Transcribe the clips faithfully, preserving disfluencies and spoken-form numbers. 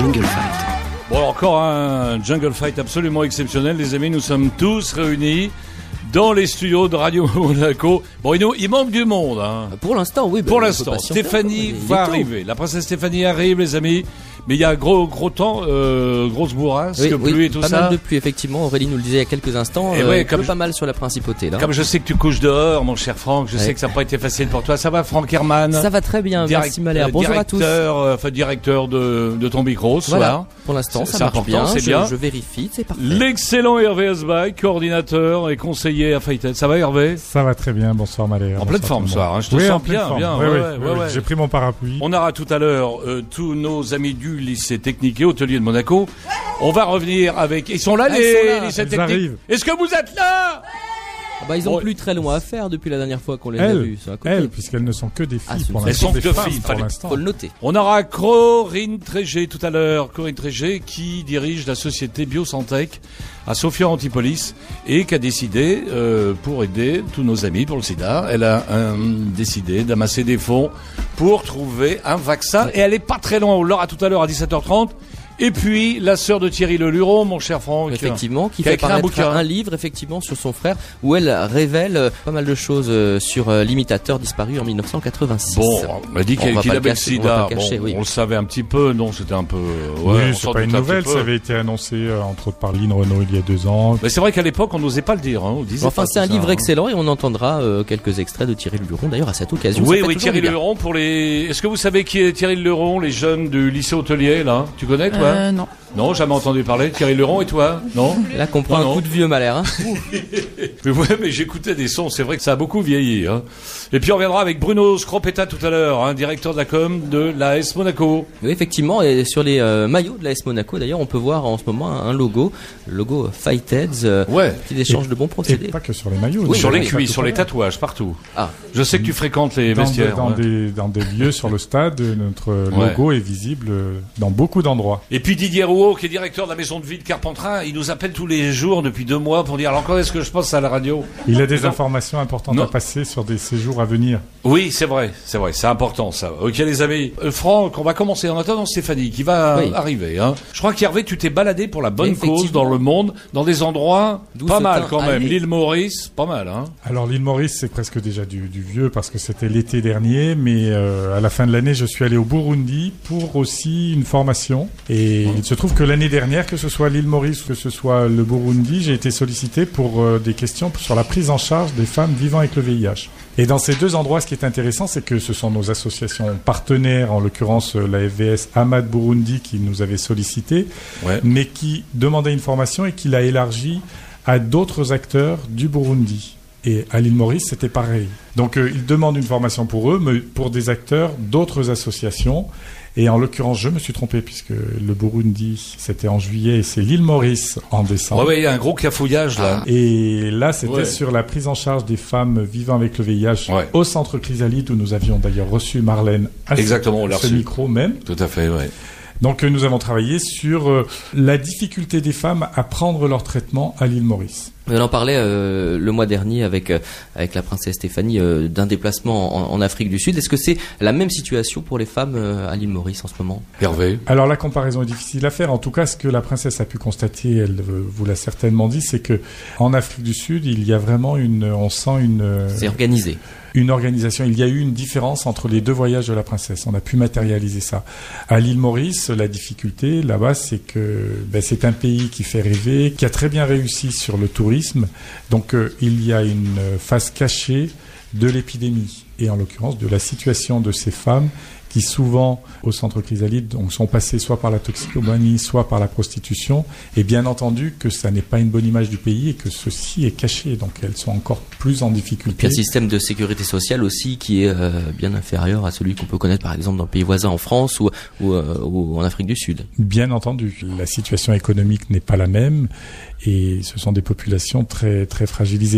Jungle Fight. Bon, encore un Jungle Fight absolument exceptionnel, les amis. Nous sommes tous réunis dans les studios de Radio Monaco. Bon, il, nous, il manque du monde. Hein. Pour l'instant, oui. Pour l'instant, Stéphanie va arriver. La princesse Stéphanie arrive, les amis. Mais il y a gros gros temps, euh, grosse bourrasque, oui, pluie oui, et tout pas ça. Pas mal de pluie, effectivement. Aurélie nous le disait il y a quelques instants. Et euh, ouais, comme je... pas mal sur la principauté, là. Comme je sais que tu couches dehors, mon cher Franck, je ouais. sais que ça n'a pas été facile pour toi. Ça va, Franck Herman? Ça va très bien, direct, merci Malher. Bonjour à tous. Euh, enfin, directeur de, de ton micro ce voilà. soir. Pour l'instant, ça marche bien. C'est bien. Je, je vérifie, c'est parfait. L'excellent Hervé Asbach, coordinateur et conseiller à Fighted. Ça va, Hervé? Ça va très bien. Bonsoir Malher. En pleine forme ce soir. Hein. Je te oui, sens bien, bien. Oui, ouais, oui, ouais, oui, ouais, oui. J'ai pris mon parapluie. On aura tout à l'heure euh, tous nos amis du lycée technique et hôtelier de Monaco. On va revenir avec... Ils sont là, ah, les, sont là. lycées techniques. Est-ce que vous êtes là? Ah bah, ils ont bon. plus très loin à faire depuis la dernière fois qu'on les elles, a vus. Elles, puisqu'elles ne sont que des filles ah, pour l'instant. Elles sont que filles, pour l'instant. Faut le noter. On aura Corinne Trégé tout à l'heure. Corinne Trégé qui dirige la société Biosantec à Sophia Antipolis et qui a décidé, euh, pour aider tous nos amis pour le sida, elle a euh, décidé d'amasser des fonds pour trouver un vaccin. Et elle est pas très loin. On l'aura tout à l'heure à dix-sept heures trente. Et puis, la sœur de Thierry Leluron, mon cher Franck. Effectivement, qui, qui fait a écrit paraître un, bouquin. un livre, effectivement, sur son frère, où elle révèle euh, pas mal de choses euh, sur euh, l'imitateur disparu en dix-neuf cent quatre-vingt-six. Bon, on m'a dit qu'il qu avait le sida. On, cacher, bon, oui. on le savait un petit peu, non, c'était un peu... Ouais, oui, c'est pas une nouvelle, ça avait été annoncé, euh, entre autres, par Lynn Renault il y a deux ans. Mais c'est vrai qu'à l'époque, on n'osait pas le dire. Hein, on disait enfin, c'est un ça, livre hein. excellent et on entendra euh, quelques extraits de Thierry Leluron, d'ailleurs, à cette occasion. Oui, oui, Thierry Leluron pour les... Est-ce que vous savez qui est Thierry Leluron, les jeunes du lycée hôtelier, là? Tu connais, toi? Euh, non. Non, jamais entendu parler. Thierry Leluron et toi? Non? Là, qu'on prend non, un non. coup de vieux Malher, hein. Mais ouais, mais j'écoutais des sons, c'est vrai que ça a beaucoup vieilli, hein. Et puis on reviendra avec Bruno Scropetta tout à l'heure, hein, directeur de la com de l'A S Monaco. Oui, effectivement, et sur les euh, maillots de l'A S Monaco, d'ailleurs, on peut voir en ce moment un, un logo, le logo Fightheads, euh, ouais. qui échange de bons procédés. Et pas que sur les maillots. Oui, sur les cuisses, sur les tatouages, partout. Ah. Je sais que tu fréquentes les dans vestiaires. De, dans, ouais. des, dans des lieux sur le stade, notre logo ouais. est visible dans beaucoup d'endroits. Et puis Didier Rouault, qui est directeur de la maison de vie de Carpentras, il nous appelle tous les jours depuis deux mois pour dire alors quand est-ce que je passe à la radio? Il a des non. informations importantes non. à passer sur des séjours à venir. Oui, c'est vrai, c'est vrai, c'est important ça. Ok les amis, euh, Franck, on va commencer en attendant Stéphanie qui va oui. arriver. Hein. Je crois qu'Hervé, tu t'es baladé pour la bonne cause dans le monde, dans des endroits D'où pas mal quand même. L'île Maurice, pas mal. Hein. Alors l'île Maurice, c'est presque déjà du, du vieux parce que c'était l'été dernier, mais euh, à la fin de l'année, je suis allé au Burundi pour aussi une formation. Et mmh. il se trouve que l'année dernière, que ce soit l'île Maurice ou que ce soit le Burundi, j'ai été sollicité pour euh, des questions sur la prise en charge des femmes vivant avec le V I H. Et dans ces deux endroits, ce qui est intéressant, c'est que ce sont nos associations partenaires, en l'occurrence la F V S Amad Burundi qui nous avait sollicité, ouais. mais qui demandait une formation et qui l'a élargie à d'autres acteurs du Burundi. Et à l'île Maurice, c'était pareil. Donc euh, ils demandent une formation pour eux, mais pour des acteurs d'autres associations. Et en l'occurrence, je me suis trompé puisque le Burundi, c'était en juillet et c'est l'île Maurice en décembre. Ouais, il y a un gros cafouillage là. Et là, c'était ouais. sur la prise en charge des femmes vivant avec le V I H ouais. au centre Chrysalide où nous avions d'ailleurs reçu Marlène à Exactement, ce, ce micro même. Tout à fait, ouais. Donc nous avons travaillé sur euh, la difficulté des femmes à prendre leur traitement à l'île Maurice. On en parlait euh, le mois dernier avec euh, avec la princesse Stéphanie euh, d'un déplacement en, en Afrique du Sud. Est-ce que c'est la même situation pour les femmes euh, à l'île Maurice en ce moment? Hervé. Alors la comparaison est difficile à faire. En tout cas, ce que la princesse a pu constater, elle euh, vous l'a certainement dit, c'est que en Afrique du Sud, il y a vraiment une, on sent une. Euh, c'est organisé. Une organisation. Il y a eu une différence entre les deux voyages de la princesse. On a pu matérialiser ça. À l'île Maurice, la difficulté là-bas, c'est que ben, c'est un pays qui fait rêver, qui a très bien réussi sur le tourisme. Donc euh, il y a une face cachée de l'épidémie et en l'occurrence de la situation de ces femmes qui souvent au centre Chrysalide donc, sont passées soit par la toxicomanie, soit par la prostitution. Et bien entendu que ça n'est pas une bonne image du pays et que ceci est caché. Donc elles sont encore plus en difficulté. Et puis un système de sécurité sociale aussi qui est euh, bien inférieur à celui qu'on peut connaître par exemple dans le pays voisin en France ou, ou, euh, ou en Afrique du Sud. Bien entendu. La situation économique n'est pas la même. Et ce sont des populations très très fragilisées. Alors,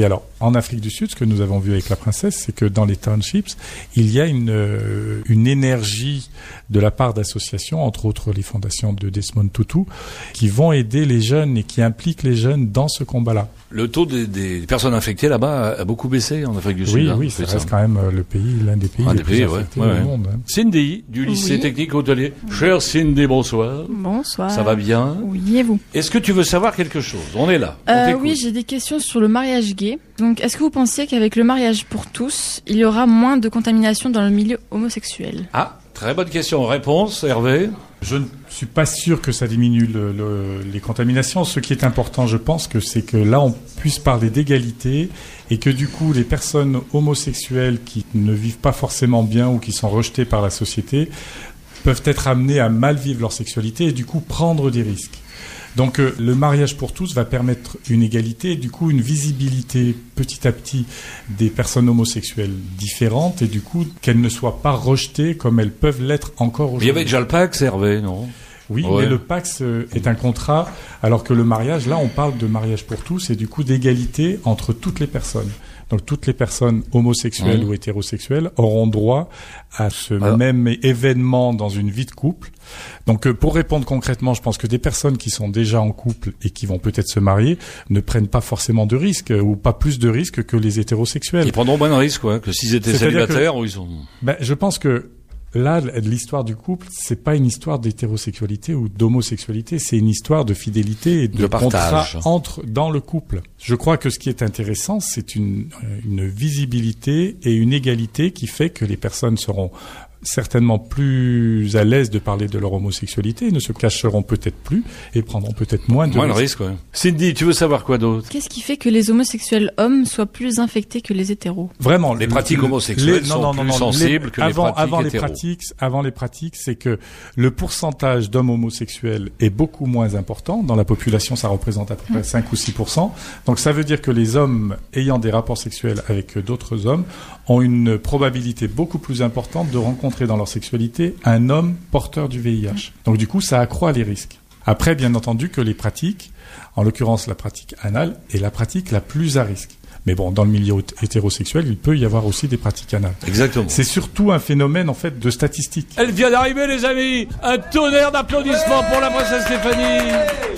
en Afrique du Sud, ce que nous avons vu avec la princesse, c'est que dans les townships, il y a une, euh, une énergie de la part d'associations, entre autres les fondations de Desmond Tutu, qui vont aider les jeunes et qui impliquent les jeunes dans ce combat-là. Le taux des, des personnes infectées là-bas a beaucoup baissé en Afrique du Sud. Oui, hein, oui, ça reste ça. quand même le pays, l'un des pays Un les des plus pays, infectés ouais, ouais, du ouais. monde. Hein. Cindy, du lycée oui. technique hôtelier. Chère Cindy, bonsoir. Bonsoir. Ça va bien? Oui, et vous? Est-ce que tu veux savoir quelque chose? On est là. On euh, t'écoute. Oui, j'ai des questions sur le mariage gay. Donc, est-ce que vous pensiez qu'avec le mariage pour tous, il y aura moins de contamination dans le milieu homosexuel? Ah, très bonne question. Réponse, Hervé? Je ne suis pas sûr que ça diminue le, le, les contaminations. Ce qui est important, je pense, que c'est que là, on puisse parler d'égalité et que du coup, les personnes homosexuelles qui ne vivent pas forcément bien ou qui sont rejetées par la société peuvent être amenées à mal vivre leur sexualité et du coup prendre des risques. Donc euh, le mariage pour tous va permettre une égalité et du coup une visibilité petit à petit des personnes homosexuelles différentes et du coup qu'elles ne soient pas rejetées comme elles peuvent l'être encore aujourd'hui. Il y avait déjà le Pax, Hervé, non? Oui, ouais. mais le Pax euh, est un contrat, alors que le mariage, là, on parle de mariage pour tous et du coup d'égalité entre toutes les personnes. Donc toutes les personnes homosexuelles mmh. ou hétérosexuelles auront droit à ce alors. même événement dans une vie de couple. Donc euh, pour répondre concrètement, je pense que des personnes qui sont déjà en couple et qui vont peut-être se marier ne prennent pas forcément de risques euh, ou pas plus de risques que les hétérosexuels. Ils prendront moins de risques, quoi, que s'ils étaient C'est-à-dire célibataires que, ou ils sont... Ben, je pense que là, l'histoire du couple, c'est pas une histoire d'hétérosexualité ou d'homosexualité, c'est une histoire de fidélité et de, de contrat entre dans le couple. Je crois que ce qui est intéressant, c'est une, une visibilité et une égalité qui fait que les personnes seront certainement plus à l'aise de parler de leur homosexualité, ne se cacheront peut-être plus et prendront peut-être moins de moins risques. de risques. Ouais. Cindy, tu veux savoir quoi d'autre? Qu'est-ce qui fait que les homosexuels hommes soient plus infectés que les hétéros? Vraiment, les pratiques le, homosexuelles les, sont non, non, plus non, sensibles les, que avant, les pratiques avant hétéros. Les pratiques, avant les pratiques, c'est que le pourcentage d'hommes homosexuels est beaucoup moins important. Dans la population, ça représente à peu près cinq ou six pour cent. Donc ça veut dire que les hommes ayant des rapports sexuels avec d'autres hommes ont une probabilité beaucoup plus importante de rencontrer dans leur sexualité un homme porteur du V I H. Donc du coup, ça accroît les risques. Après, bien entendu que les pratiques, en l'occurrence la pratique anale, est la pratique la plus à risque. Mais bon, dans le milieu hétérosexuel, il peut y avoir aussi des pratiques anales. Exactement. C'est surtout un phénomène, en fait, de statistiques. Elle vient d'arriver, les amis. Un tonnerre d'applaudissements pour la princesse Stéphanie.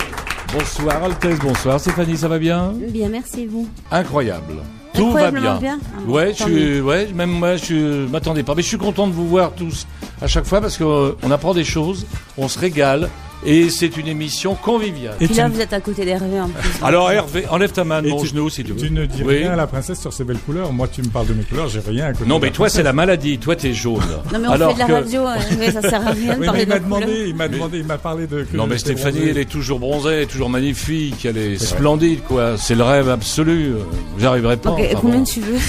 Bonsoir, Altesse. Bonsoir, Stéphanie. Ça va bien? Bien, merci, vous. Incroyable. Tout va bien. bien. Ah, ouais, je suis, ouais, même moi, je m'attendais pas. Mais je suis content de vous voir tous à chaque fois parce qu'on euh, apprend des choses, on se régale. Et c'est une émission conviviale. Et puis là, vous êtes à côté d'Hervé en plus. Alors Hervé, enlève ta main de Et mon tu, genou si tu veux. Tu ne dis oui. rien à la princesse sur ses belles couleurs. Moi, tu me parles de mes couleurs, j'ai rien à côté. Non, de mais la toi, princesse. c'est la maladie. Toi, t'es jaune. Non, mais on Alors fait de la que... radio, Hervé, ça sert à rien de oui, parler mais il de m'a nos couleurs. demandé, il m'a demandé, il m'a parlé de. Que non, mais Stéphanie, bronzée. Elle est toujours bronzée, elle est toujours magnifique, elle est c'est splendide, quoi. C'est le rêve absolu. J'arriverai pas. Ok, enfin, combien bon. tu veux?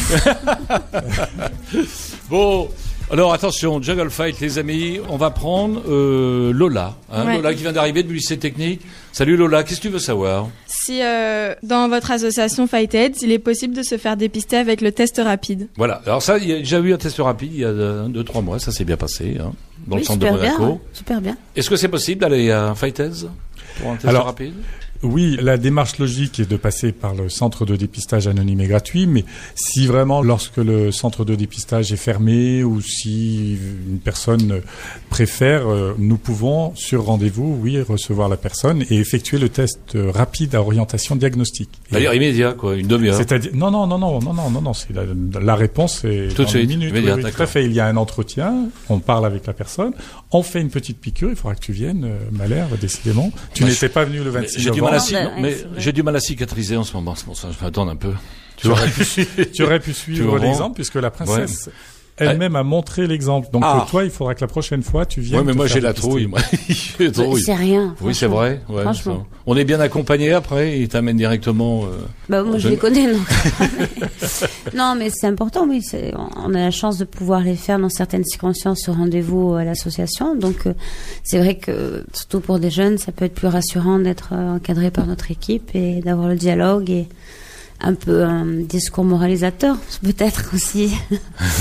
Bon. Alors attention, Juggle Fight les amis, on va prendre euh, Lola, hein, ouais. Lola qui vient d'arriver du lycée technique. Salut Lola, qu'est-ce que tu veux savoir? Si euh, dans votre association Fight Aids, il est possible de se faire dépister avec le test rapide. Voilà, alors ça, il y a déjà eu un test rapide il y a deux, trois mois, ça s'est bien passé, hein, dans oui, le centre de Monaco. Bien, ouais. Super bien. Est-ce que c'est possible d'aller à Fight Aids pour un test alors, rapide? Oui, la démarche logique est de passer par le centre de dépistage anonyme et gratuit, mais si vraiment, lorsque le centre de dépistage est fermé ou si une personne préfère, nous pouvons, sur rendez-vous, oui, recevoir la personne et effectuer le test rapide à orientation diagnostique. C'est-à-dire immédiat, quoi, une demi-heure. C'est-à-dire, non, non, non, non, non, non, non, non, c'est la, la réponse est tout de suite, une minute. immédiat, oui, oui, tout à fait. Il y a un entretien, on parle avec la personne, on fait une petite piqûre, il faudra que tu viennes, euh, Malherbe, décidément. Tu bah, n'étais je... pas venu le vingt-six j'ai novembre. Du mal à ci... bah, non, mais j'ai du mal à cicatriser en ce moment, c'est pour ça que je vais attendre un peu. Tu aurais pu, tu aurais pu suivre l'exemple puisque la princesse ouais. elle-même a montré l'exemple. Donc ah. toi, il faudra que la prochaine fois tu viennes. Oui, mais moi j'ai la trouille. Moi. j'ai trouille. C'est rien. Oui, c'est vrai. Ouais, franchement. Ça. On est bien accompagné après. Ils t'amènent directement. Euh, bah moi je les connais. Donc. Non, mais c'est important. Oui, c'est, on a la chance de pouvoir les faire dans certaines circonstances sur rendez-vous à l'association. Donc euh, c'est vrai que surtout pour des jeunes, ça peut être plus rassurant d'être euh, encadré par notre équipe et d'avoir le dialogue et un peu un discours moralisateur peut-être aussi.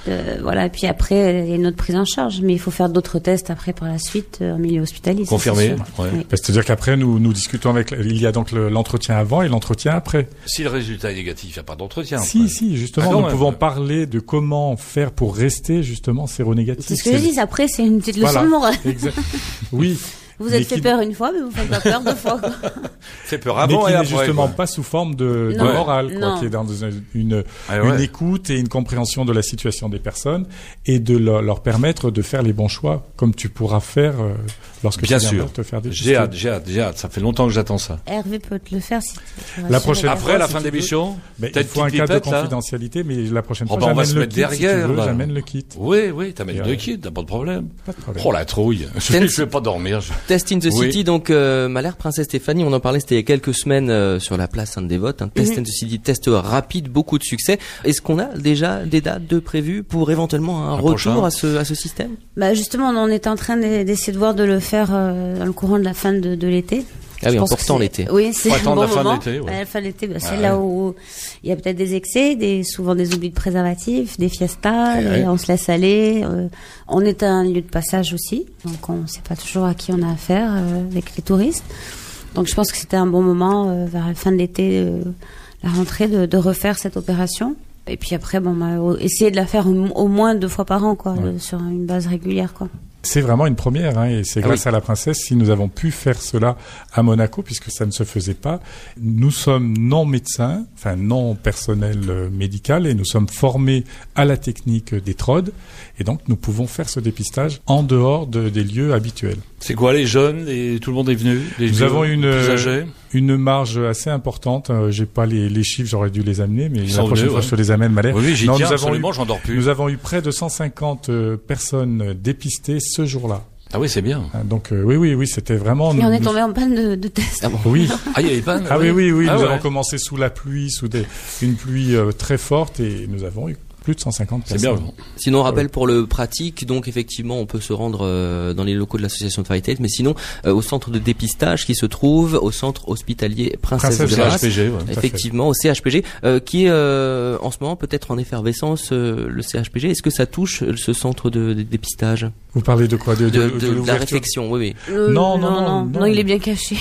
Euh, voilà. Et puis après, il y a une autre prise en charge, mais il faut faire d'autres tests après par la suite euh, en milieu hospitalier. Confirmé. Ouais. Ouais. Oui. C'est-à-dire qu'après, nous, nous discutons avec, il y a donc le, l'entretien avant et l'entretien après. Si le résultat est négatif, il n'y a pas d'entretien. Si, après. si, justement, Ah, quand nous même. pouvons parler de comment faire pour rester, justement, séronégatif. C'est ce que je dis. Après, c'est une petite leçon Voilà. de morale. Exact. Oui. Vous Mais êtes fait qui- peur une fois, mais vous faites pas peur deux fois. Quoi. Fait peur Mais avant qui et n'est après. justement quoi. pas sous forme de, de Non. morale, quoi, Non. qui est dans une, une, Ah une ouais. écoute et une compréhension de la situation des personnes et de leur, leur permettre de faire les bons choix, comme tu pourras faire euh, lorsque Bien tu sûr. viendras te faire des J'ai hâte, j'ai hâte, j'ai hâte. Ça fait longtemps que j'attends ça. Hervé peut te le faire si tu veux. La prochaine Après fois, la si fin tu de veux. l'émission, Mais t'as il une faut un petite cadre de pipette, là. confidentialité, mais la prochaine Oh, fois, bah, on va j'amène se le mettre kit. Si tu derrière, veux, là. j'amène le kit. Oui, oui, t'amènes Et deux ouais. kits, t'as pas de problème. Pas de problème. Oh la trouille. Je Ten- je vais pas dormir. je- Test in the Oui. City, donc euh, Malher, Princesse Stéphanie, on en parlait, c'était il y a quelques semaines euh, sur la place Sainte-Dévote, un Test Mhm. in the City, test rapide, beaucoup de succès. Est-ce qu'on a déjà des dates de prévues pour éventuellement un Un retour prochain. à ce, à ce système? Bah justement, on est en train de- d'essayer de voir de le faire euh, dans le courant de la fin de, de l'été. Ah oui, Je pense important que c'est- l'été. Oui, c'est Faut un attendre bon la fin de moment. l'été, ouais. À la fin de l'été, bah, c'est Ouais. là où il y a peut-être des excès, des souvent des oublis de préservatifs, des fiestas, Ouais. et on se laisse aller. euh, on est un lieu de passage aussi, donc on ne sait pas toujours à qui on a affaire euh, avec les touristes. Donc je pense que c'était un bon moment euh, vers la fin de l'été, euh, la rentrée, de, de refaire cette opération. Et puis après, bon, bah, au- essayer de la faire au, au moins deux fois par an, quoi, Ouais. euh, sur une base régulière, quoi. C'est vraiment une première, hein, et c'est Ah grâce oui. à la princesse si nous avons pu faire cela à Monaco, puisque ça ne se faisait pas. Nous sommes non médecins, enfin non personnel euh, médical, et nous sommes formés à la technique des T R O D, et donc nous pouvons faire ce dépistage en dehors de, des lieux habituels. C'est quoi les jeunes et tout le monde est venu? Les Nous vieux, avons une, plus euh, âgés. Une marge assez importante. Euh, j'ai pas les, les chiffres, j'aurais dû les amener, mais Ils la sont prochaine venus, fois ouais. je te les amène, Malher. Oui, oui, j'y Non, tiens nous avons absolument, eu- j'en dors plus. Nous avons eu près de cent cinquante euh, personnes dépistées ce jour-là. Ah oui, c'est bien. Hein, Donc euh, oui, oui, oui, c'était vraiment. Et on est nous- tombé en panne de, de tests. Ah bon? Oui. Ah, il y avait pas. Ah oui, oui, oui. Ah nous ouais. avons commencé sous la pluie, sous des, une pluie euh, très forte, et nous avons eu plus de cent cinquante C'est personnes. bien. Sinon, on rappelle pour le pratique, donc effectivement, on peut se rendre euh, dans les locaux de l'association de Fight Aid, mais sinon, euh, au centre de dépistage qui se trouve au centre hospitalier Princesse Princesse C'est Grace. H P G, ouais. à fait. Effectivement, au C H P G, euh, qui est euh, en ce moment peut-être en effervescence, euh, le C H P G. Est-ce que ça touche euh, ce centre de, de dépistage Vous parlez de quoi? De, de, de, de- de de la l'ouverture. réflexion? Oui, oui. Euh, Non, non, non, non. il est bien caché.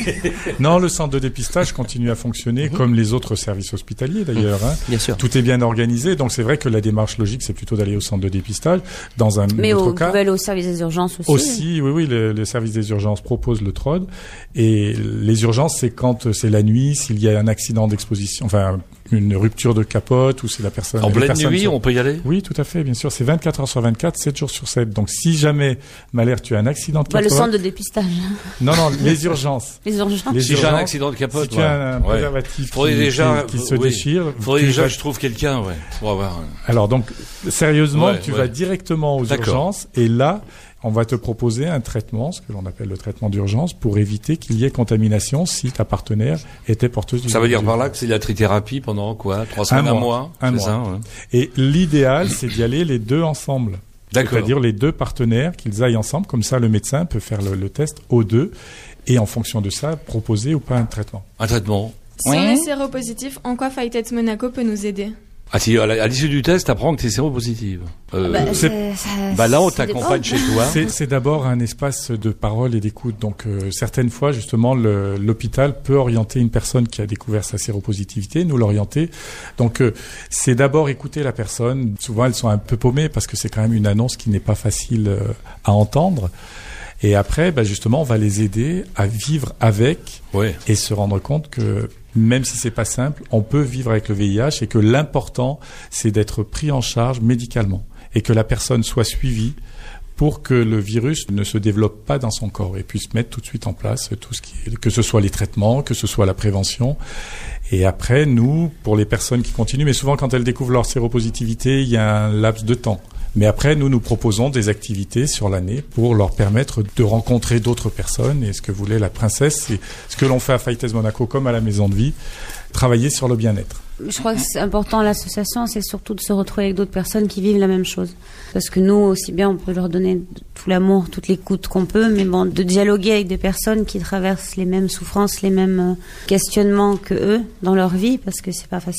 Non, le centre de dépistage continue à fonctionner Mhm. comme les autres services hospitaliers d'ailleurs. Hein. Bien sûr. Tout est bien organisé, donc c'est vrai que la démarche logique, c'est plutôt d'aller au centre de dépistage. Dans un Mais autre au, vous cas, pouvez aller au service des urgences aussi. aussi, oui, oui, le, le service des urgences propose le T R O D. Et les urgences, c'est quand c'est la nuit, s'il y a un accident d'exposition, enfin une rupture de capote, ou si la personne... En les pleine personnes nuit, sont- on peut y aller? Oui, tout à fait, bien sûr. C'est vingt-quatre heures sur vingt-quatre, sept jours sur sept. Donc, si jamais, Malher, tu as un accident de Bah, le capote... centre de dépistage. Non, non, les urgences. Les urgences. Les Si j'ai un urgences, accident de capote, si tu ouais. as un Ouais. préservatif Faudrait qui, déjà- qui- qui se oui. déchire... Faudrait tu déjà vas- que je trouve quelqu'un, ouais, pour avoir. un- Alors, donc, sérieusement, Ouais, tu ouais. vas directement aux D'accord. urgences, et là, on va te proposer un traitement, ce que l'on appelle le traitement d'urgence, pour éviter qu'il y ait contamination si ta partenaire était porteuse du Ça veut dire du- par là que c'est de la trithérapie pendant quoi? Trois semaines, un mois. mois? Un C'est mois. ça, ouais. Et l'idéal, c'est d'y aller les deux ensemble. D'accord. C'est-à-dire les deux partenaires, qu'ils aillent ensemble, comme ça le médecin peut faire le, le test aux deux, et en fonction de ça, proposer ou pas un traitement. Un traitement. Si on est séropositif, en quoi Fight Aid Monaco peut nous aider? Ah si, à la- à l'issue du test, t'apprends que t'es séropositive. Euh, Bah, c'est- c'est- ça- bah là, on ça t'accompagne dépend. chez toi. C'est, c'est d'abord un espace de parole et d'écoute. Donc, euh, certaines fois, justement, le- l'hôpital peut orienter une personne qui a découvert sa séropositivité, nous l'orienter. Donc, euh, c'est d'abord écouter la personne. Souvent, elles sont un peu paumées parce que c'est quand même une annonce qui n'est pas facile euh, à entendre. Et après, bah, justement, on va les aider à vivre avec Ouais. et se rendre compte que même si c'est pas simple, on peut vivre avec le V I H et que l'important, c'est d'être pris en charge médicalement et que la personne soit suivie pour que le virus ne se développe pas dans son corps et puisse mettre tout de suite en place tout ce qui est, que ce soit les traitements, que ce soit la prévention. Et après, nous, pour les personnes qui continuent, mais souvent quand elles découvrent leur séropositivité, il y a un laps de temps. Mais après, nous, nous proposons des activités sur l'année pour leur permettre de rencontrer d'autres personnes. Et ce que voulait la princesse, c'est ce que l'on fait à Fight Aid Monaco comme à la Maison de Vie, travailler sur le bien-être. Je crois que c'est important à l'association, c'est surtout de se retrouver avec d'autres personnes qui vivent la même chose. Parce que nous, aussi bien, on peut leur donner tout l'amour, toute l'écoute qu'on peut, mais bon, de dialoguer avec des personnes qui traversent les mêmes souffrances, les mêmes questionnements que eux dans leur vie, parce que c'est pas facile.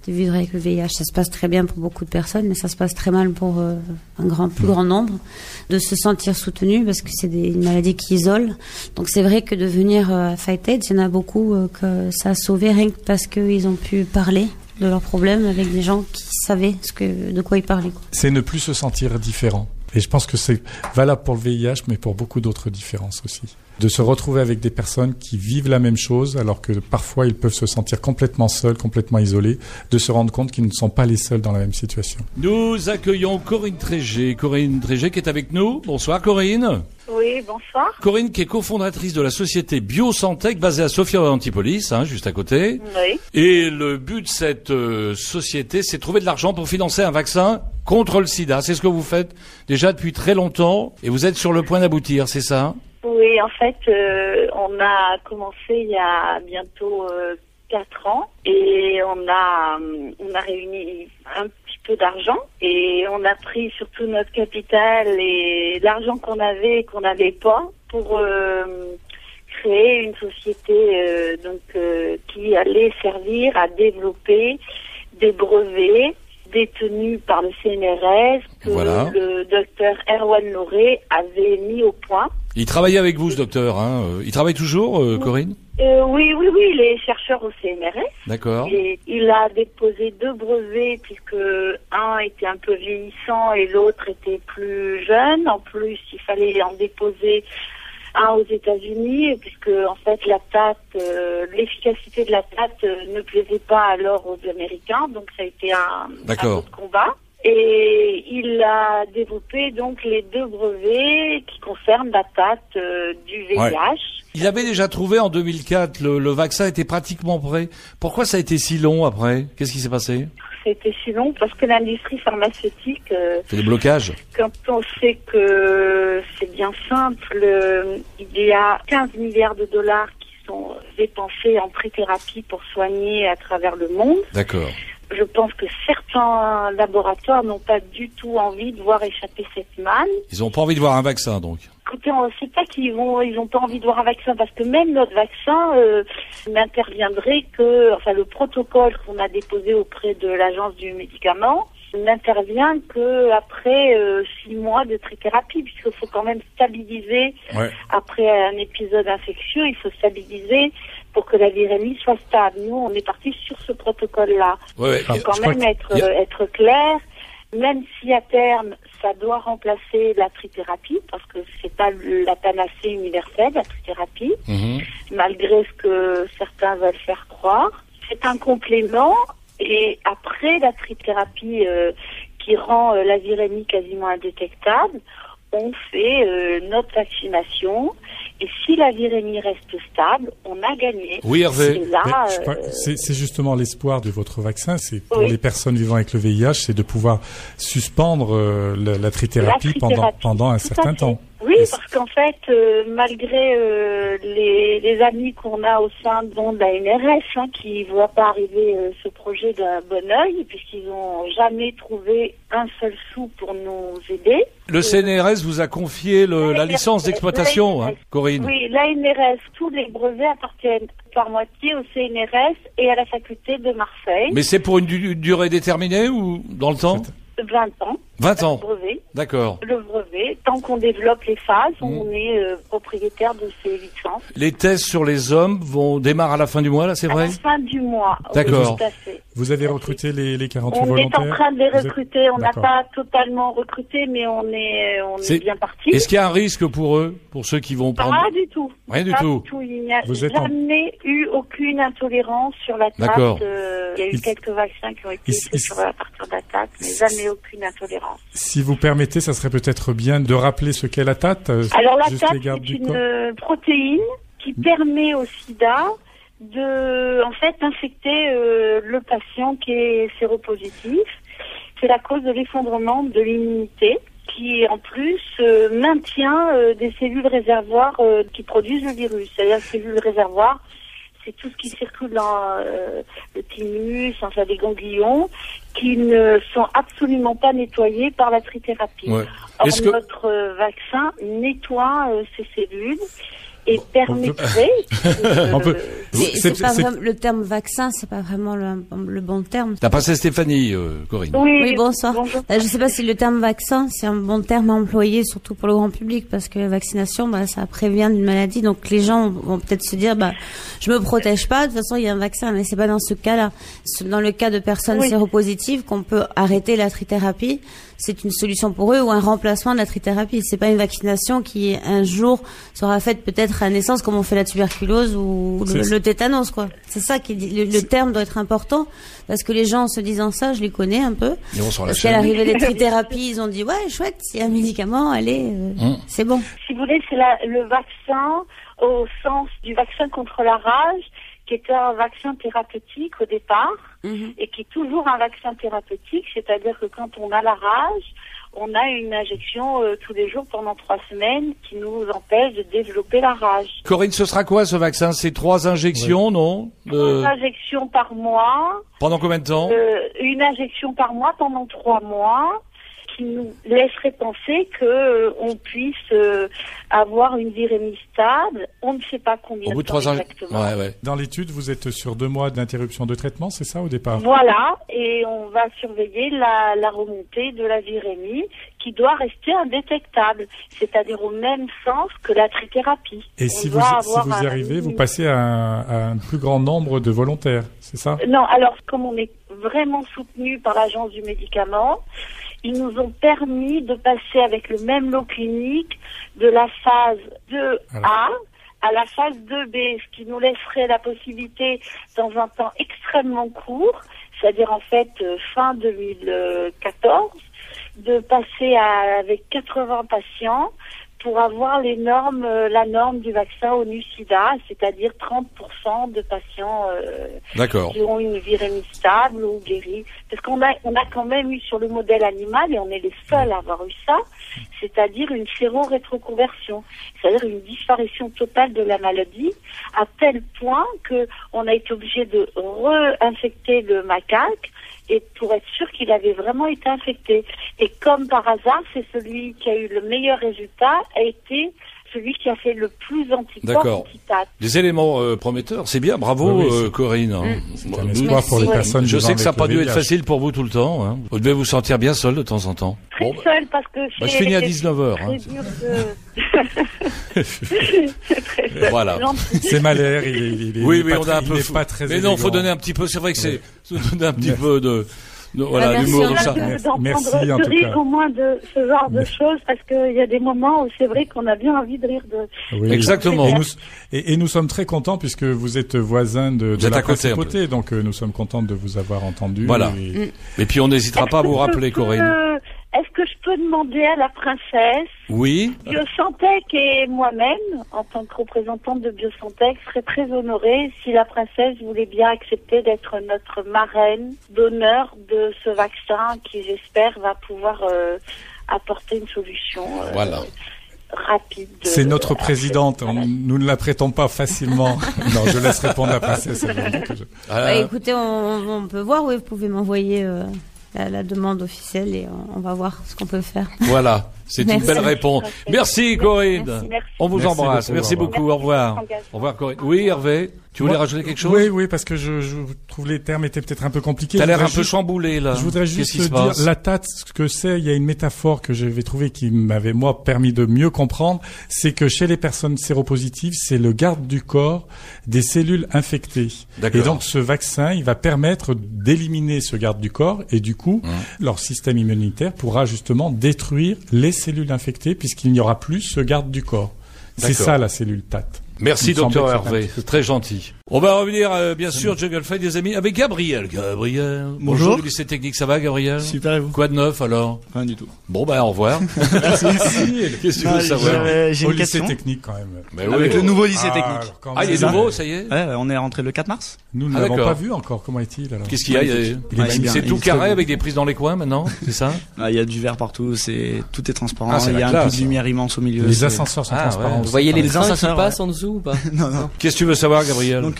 de vivre avec le V I H. Ça se passe très bien pour beaucoup de personnes, mais ça se passe très mal pour euh, un grand, plus grand nombre. De se sentir soutenu, parce que c'est des, une maladie qui isole. Donc c'est vrai que de venir euh, à Fight AIDS, il y en a beaucoup euh, que ça a sauvé rien que parce qu'ils ont pu parler de leurs problèmes avec des gens qui savaient ce que, de quoi ils parlaient, quoi. C'est ne plus se sentir différent. Et je pense que c'est valable pour le V I H, mais pour beaucoup d'autres différences aussi. De se retrouver avec des personnes qui vivent la même chose, alors que parfois ils peuvent se sentir complètement seuls, complètement isolés, de se rendre compte qu'ils ne sont pas les seuls dans la même situation. Nous accueillons Corinne Trégé. Corinne Trégé qui est avec nous. Bonsoir Corinne. Oui, bonsoir. Corinne qui est cofondatrice de la société Biosantec basée à Sofia Antipolis, hein, juste à côté. Oui. Et le but de cette euh, société, c'est de trouver de l'argent pour financer un vaccin contre le sida. C'est ce que vous faites déjà depuis très longtemps et vous êtes sur le point d'aboutir, c'est ça? Oui, en fait, euh, on a commencé il y a bientôt euh, quatre ans et on a on a réuni un petit peu d'argent et on a pris surtout notre capital et l'argent qu'on avait et qu'on n'avait pas pour euh, créer une société euh, donc euh, qui allait servir à développer des brevets détenus par le C N R S que voilà. Le docteur Erwan Lauré avait mis au point. Il travaillait avec vous, ce docteur, hein. Il travaille toujours, euh, Corinne? euh, Oui, oui, oui, il est chercheur au C N R S. D'accord. Et il a déposé deux brevets puisque un était un peu vieillissant et l'autre était plus jeune. En plus, il fallait en déposer un aux États-Unis puisque en fait la T A T, euh, l'efficacité de la T A T euh, ne plaisait pas alors aux Américains, donc ça a été un, un peu de combat. Et il a développé donc les deux brevets qui concernent la T A T euh, du V I H. Ouais. Il avait déjà trouvé en deux mille quatre, le, le vaccin était pratiquement prêt. Pourquoi ça a été si long après? Qu'est-ce qui s'est passé? C'était si long parce que l'industrie pharmaceutique... Euh, c'est des blocages. Quand on sait que c'est bien simple, euh, il y a quinze milliards de dollars qui sont dépensés en pré-thérapie pour soigner à travers le monde. D'accord. Je pense que certains laboratoires n'ont pas du tout envie de voir échapper cette manne. Ils n'ont pas envie de voir un vaccin, donc. Écoutez, on ne sait pas qu'ils vont, ils n'ont pas envie de voir un vaccin parce que même notre vaccin euh, n'interviendrait que, enfin, le protocole qu'on a déposé auprès de l'agence du médicament n'intervient que après euh, six mois de trithérapie, puisqu'il faut quand même stabiliser. Ouais. Après un épisode infectieux, il faut stabiliser pour que la virémie soit stable. Nous, on est parti sur ce protocole-là. Ouais, il faut quand même être, a... être clair, même si à terme, ça doit remplacer la trithérapie, parce que c'est pas la panacée universelle, la trithérapie, mm-hmm. malgré ce que certains veulent faire croire. C'est un complément, et après la trithérapie euh, qui rend euh, la virémie quasiment indétectable, on fait euh, notre vaccination. Et si la virémie reste stable, on a gagné. Oui, Hervé. Et là, euh... c'est, c'est justement l'espoir de votre vaccin. C'est pour oui. les personnes vivant avec le V I H, c'est de pouvoir suspendre euh, la, la trithérapie, la trithérapie pendant, pendant un certain temps. Oui, et parce qu'en fait, euh, malgré euh, les, les amis qu'on a au sein de la N R S, hein, qui ne voient pas arriver euh, ce projet d'un bon œil, puisqu'ils n'ont jamais trouvé un seul sou pour nous aider. Le C N R S vous a confié le, la licence d'exploitation, hein, Corinne. Oui, l'A N R S, tous les brevets appartiennent par moitié au C N R S et à la faculté de Marseille. Mais c'est pour une du- durée déterminée ou dans le temps? vingt ans. vingt ans. Le brevet. D'accord. Le brevet. Tant qu'on développe les phases, mmh. on est euh, propriétaire de ces licences. Les tests sur les hommes vont démarrer à la fin du mois, là, c'est vrai? À la fin du mois. D'accord. Oui, tout à fait. Vous avez recruté les, les quarante-huit on volontaires? On est en train de les recruter. Êtes... On n'a pas totalement recruté, mais on est, on est... est bien parti. Est-ce qu'il y a un risque pour eux, pour ceux qui vont prendre? Pas du tout. Rien du pas tout. Du tout. Il n'y a Vous jamais en... eu aucune intolérance sur la T A T. D'accord. Euh, il y a eu il... quelques vaccins qui ont été faits sur à partir de la T A T, mais jamais aucune intolérance. Si vous permettez, ça serait peut-être bien de rappeler ce qu'est la T A T. Alors la T A T, c'est une corps. protéine qui permet au sida de, en fait, infecter euh, le patient qui est séropositif. C'est la cause de l'effondrement de l'immunité qui, en plus, euh, maintient euh, des cellules réservoirs euh, qui produisent le virus. C'est-à-dire les cellules réservoirs, c'est tout ce qui circule dans euh, le thymus, enfin les ganglions, qui ne sont absolument pas nettoyés par la trithérapie. Ouais. Or, que... notre euh, vaccin nettoie euh, ces cellules et permettrait... On peut... C'est, C'est- c'est pas c'est- vraiment, le terme vaccin, c'est pas vraiment le, le bon terme. T'as passé Stéphanie, euh, Corinne. Oui, Oui, bonsoir. bonjour. Euh, je sais pas si le terme vaccin, c'est un bon terme à employer, surtout pour le grand public, parce que la vaccination, bah, ça prévient d'une maladie. Donc les gens vont peut-être se dire, bah, je me protège pas, de toute façon, il y a un vaccin. Mais c'est pas dans ce cas-là. C'est dans le cas de personnes Oui. séropositives qu'on peut arrêter la trithérapie. C'est une solution pour eux ou un remplacement de la trithérapie. C'est pas une vaccination qui, un jour, sera faite peut-être à naissance, comme on fait la tuberculose ou le, C'est- le tétanos, quoi. C'est ça qui, le, le terme doit être important, parce que les gens, en se disant ça, je les connais un peu. Ils vont sur la Parce qu'à chaîne. l'arrivée des trithérapies, ils ont dit, ouais, chouette, s'il y a un médicament, allez, euh, Hum. c'est bon. Si vous voulez, c'est la- le vaccin au sens du vaccin contre la rage, qui était un vaccin thérapeutique au départ, Mhm. et qui est toujours un vaccin thérapeutique, c'est-à-dire que quand on a la rage, on a une injection euh, tous les jours pendant trois semaines qui nous empêche de développer la rage. Corinne, ce sera quoi ce vaccin? C'est trois injections, non? Euh, Une injection par mois, Pendant combien de temps? euh, une injection par mois pendant trois mois, qui nous laisserait penser que euh, on puisse euh, avoir une virémie stable. On ne sait pas combien Au bout de de temps trois ans. exactement. Ouais, ouais. Dans l'étude, vous êtes sur deux mois d'interruption de traitement, c'est ça au départ? Voilà, et on va surveiller la, la remontée de la virémie qui doit rester indétectable, c'est-à-dire au même sens que la trithérapie. Et On si vous, doit si avoir vous y un- arrivez, vous passez à un, à un plus grand nombre de volontaires, c'est ça? Non, alors comme on est vraiment soutenu par l'agence du médicament, ils nous ont permis de passer avec le même lot clinique de la phase deux A à la phase deux B, ce qui nous laisserait la possibilité, dans un temps extrêmement court, c'est-à-dire en fait euh, fin deux mille quatorze, de passer à, avec quatre-vingts patients pour avoir les normes, euh, la norme du vaccin au NuSida, c'est-à-dire trente pour cent de patients euh, D'accord. qui ont une virémie stable ou guérie. Parce qu'on a, on a quand même eu sur le modèle animal, et on est les seuls à avoir eu ça, c'est-à-dire une séro-rétroconversion, c'est-à-dire une disparition totale de la maladie, à tel point que on a été obligé de réinfecter le macaque, et pour être sûr qu'il avait vraiment été infecté. Et comme par hasard, c'est celui qui a eu le meilleur résultat, a été celui qui a fait le plus anticorps D'accord. anti-T A T. Des éléments euh, prometteurs, c'est bien, bravo Oui, oui, euh, c'est- Corinne. hein. C'est Moi, un nous- espoir pour les Merci. personnes Je vivant sais que ça n'a avec pas le dû être V I H. facile pour vous tout le temps. Hein. Vous devez vous sentir bien seul de temps en temps. Très Bon, bah, seul parce que bah, je c'est- finis à dix-neuf heures. très Hein. dur de... C'est très seul. Voilà. Gentil. C'est Malher, il est, il est, Oui, il est oui, pas on très- a un il peu n'est fou. pas très Mais non, faut élégant. donner un petit peu. C'est vrai que c'est Oui. faut donner un petit peu de, de voilà, Ah, merci, l'humour on comme a ça. que- Merci, D'entendre merci, en de tout rire cas. au moins de ce genre de Merci. choses, parce qu'il y a des moments où c'est vrai qu'on a bien envie de rire de... Oui. Exactement. Et nous, et, et nous sommes très contents puisque vous êtes voisins de, de êtes la à côté un principauté, donc euh, nous sommes contents de vous avoir entendu. Voilà. Et- Et puis on n'hésitera pas à vous Est-ce que rappeler, je peux- Corinne. Est-ce que je peux demander à la princesse, Oui. Biosantec et moi-même, en tant que représentante de Biosantec, serais très honorée si la princesse voulait bien accepter d'être notre marraine d'honneur de ce vaccin qui, j'espère, va pouvoir euh, apporter une solution euh, Voilà. rapide. C'est notre euh, présidente, on- voilà. nous ne la prêtons pas facilement. Non, je laisse répondre la princesse. elle va dire que je- Ah, Bah, écoutez, on, on peut voir, oui, vous pouvez m'envoyer euh, la, la demande officielle et on, on va voir ce qu'on peut faire. Voilà. C'est une Merci. belle réponse. Merci, Corinne. Merci. Merci. On vous Merci embrasse. beaucoup, Merci au revoir. beaucoup. Au revoir. Merci. Au revoir, Corinne. Oui, Hervé. Tu voulais Moi- rajouter quelque chose? Oui, oui, parce que je, je trouve les termes étaient peut-être un peu compliqués. T'as Je l'air un voudrais peu juste- chamboulé, là. Je voudrais Qu'est-ce juste qui se dire, passe la T A T, ce que c'est, il y a une métaphore que j'avais trouvée qui m'avait, moi, permis de mieux comprendre, c'est que chez les personnes séropositives, c'est le garde du corps des cellules infectées. D'accord. Et donc, ce vaccin, il va permettre d'éliminer ce garde du corps et du coup, Mmh. leur système immunitaire pourra justement détruire les cellules infectées puisqu'il n'y aura plus ce garde du corps. C'est D'accord. ça, la cellule T A T. Merci, Il me semblait docteur que c'était un Hervé. C'est très gentil. On va revenir, euh, bien sûr, Jungle Fight, des amis, avec Gabriel. Gabriel. Bonjour. du lycée technique. Ça va, Gabriel? Super, et vous? Quoi de neuf, alors? Rien du tout. Bon, bah, au revoir. Merci. Qu'est-ce que tu Non, veux savoir? j'avais- J'ai Au une lycée question. technique, quand même. Mais oui. Avec le nouveau lycée Ah, technique. alors, quand Ah, il est même. nouveau, ça y est? Ouais, on est rentré le quatre mars. Nous ne Ah, l'avons d'accord. pas vu encore. Comment est-il alors? Qu'est-ce qu'il y a? Il y a- Il est c'est magnifique. c'est Il tout est très carré beau. avec des prises dans les coins, maintenant? C'est ça? Ah, il y a du verre partout, c'est tout est transparent. Ah, c'est il y la a un classe, coup de lumière immense au milieu. Les c'est- ascenseurs sont Ah, transparents. ouais. Vous voyez les Les trains qui ascenseurs, passent ouais. en dessous ou pas? Non, non. Qu'est-ce que tu veux savoir, Gabriel? Donc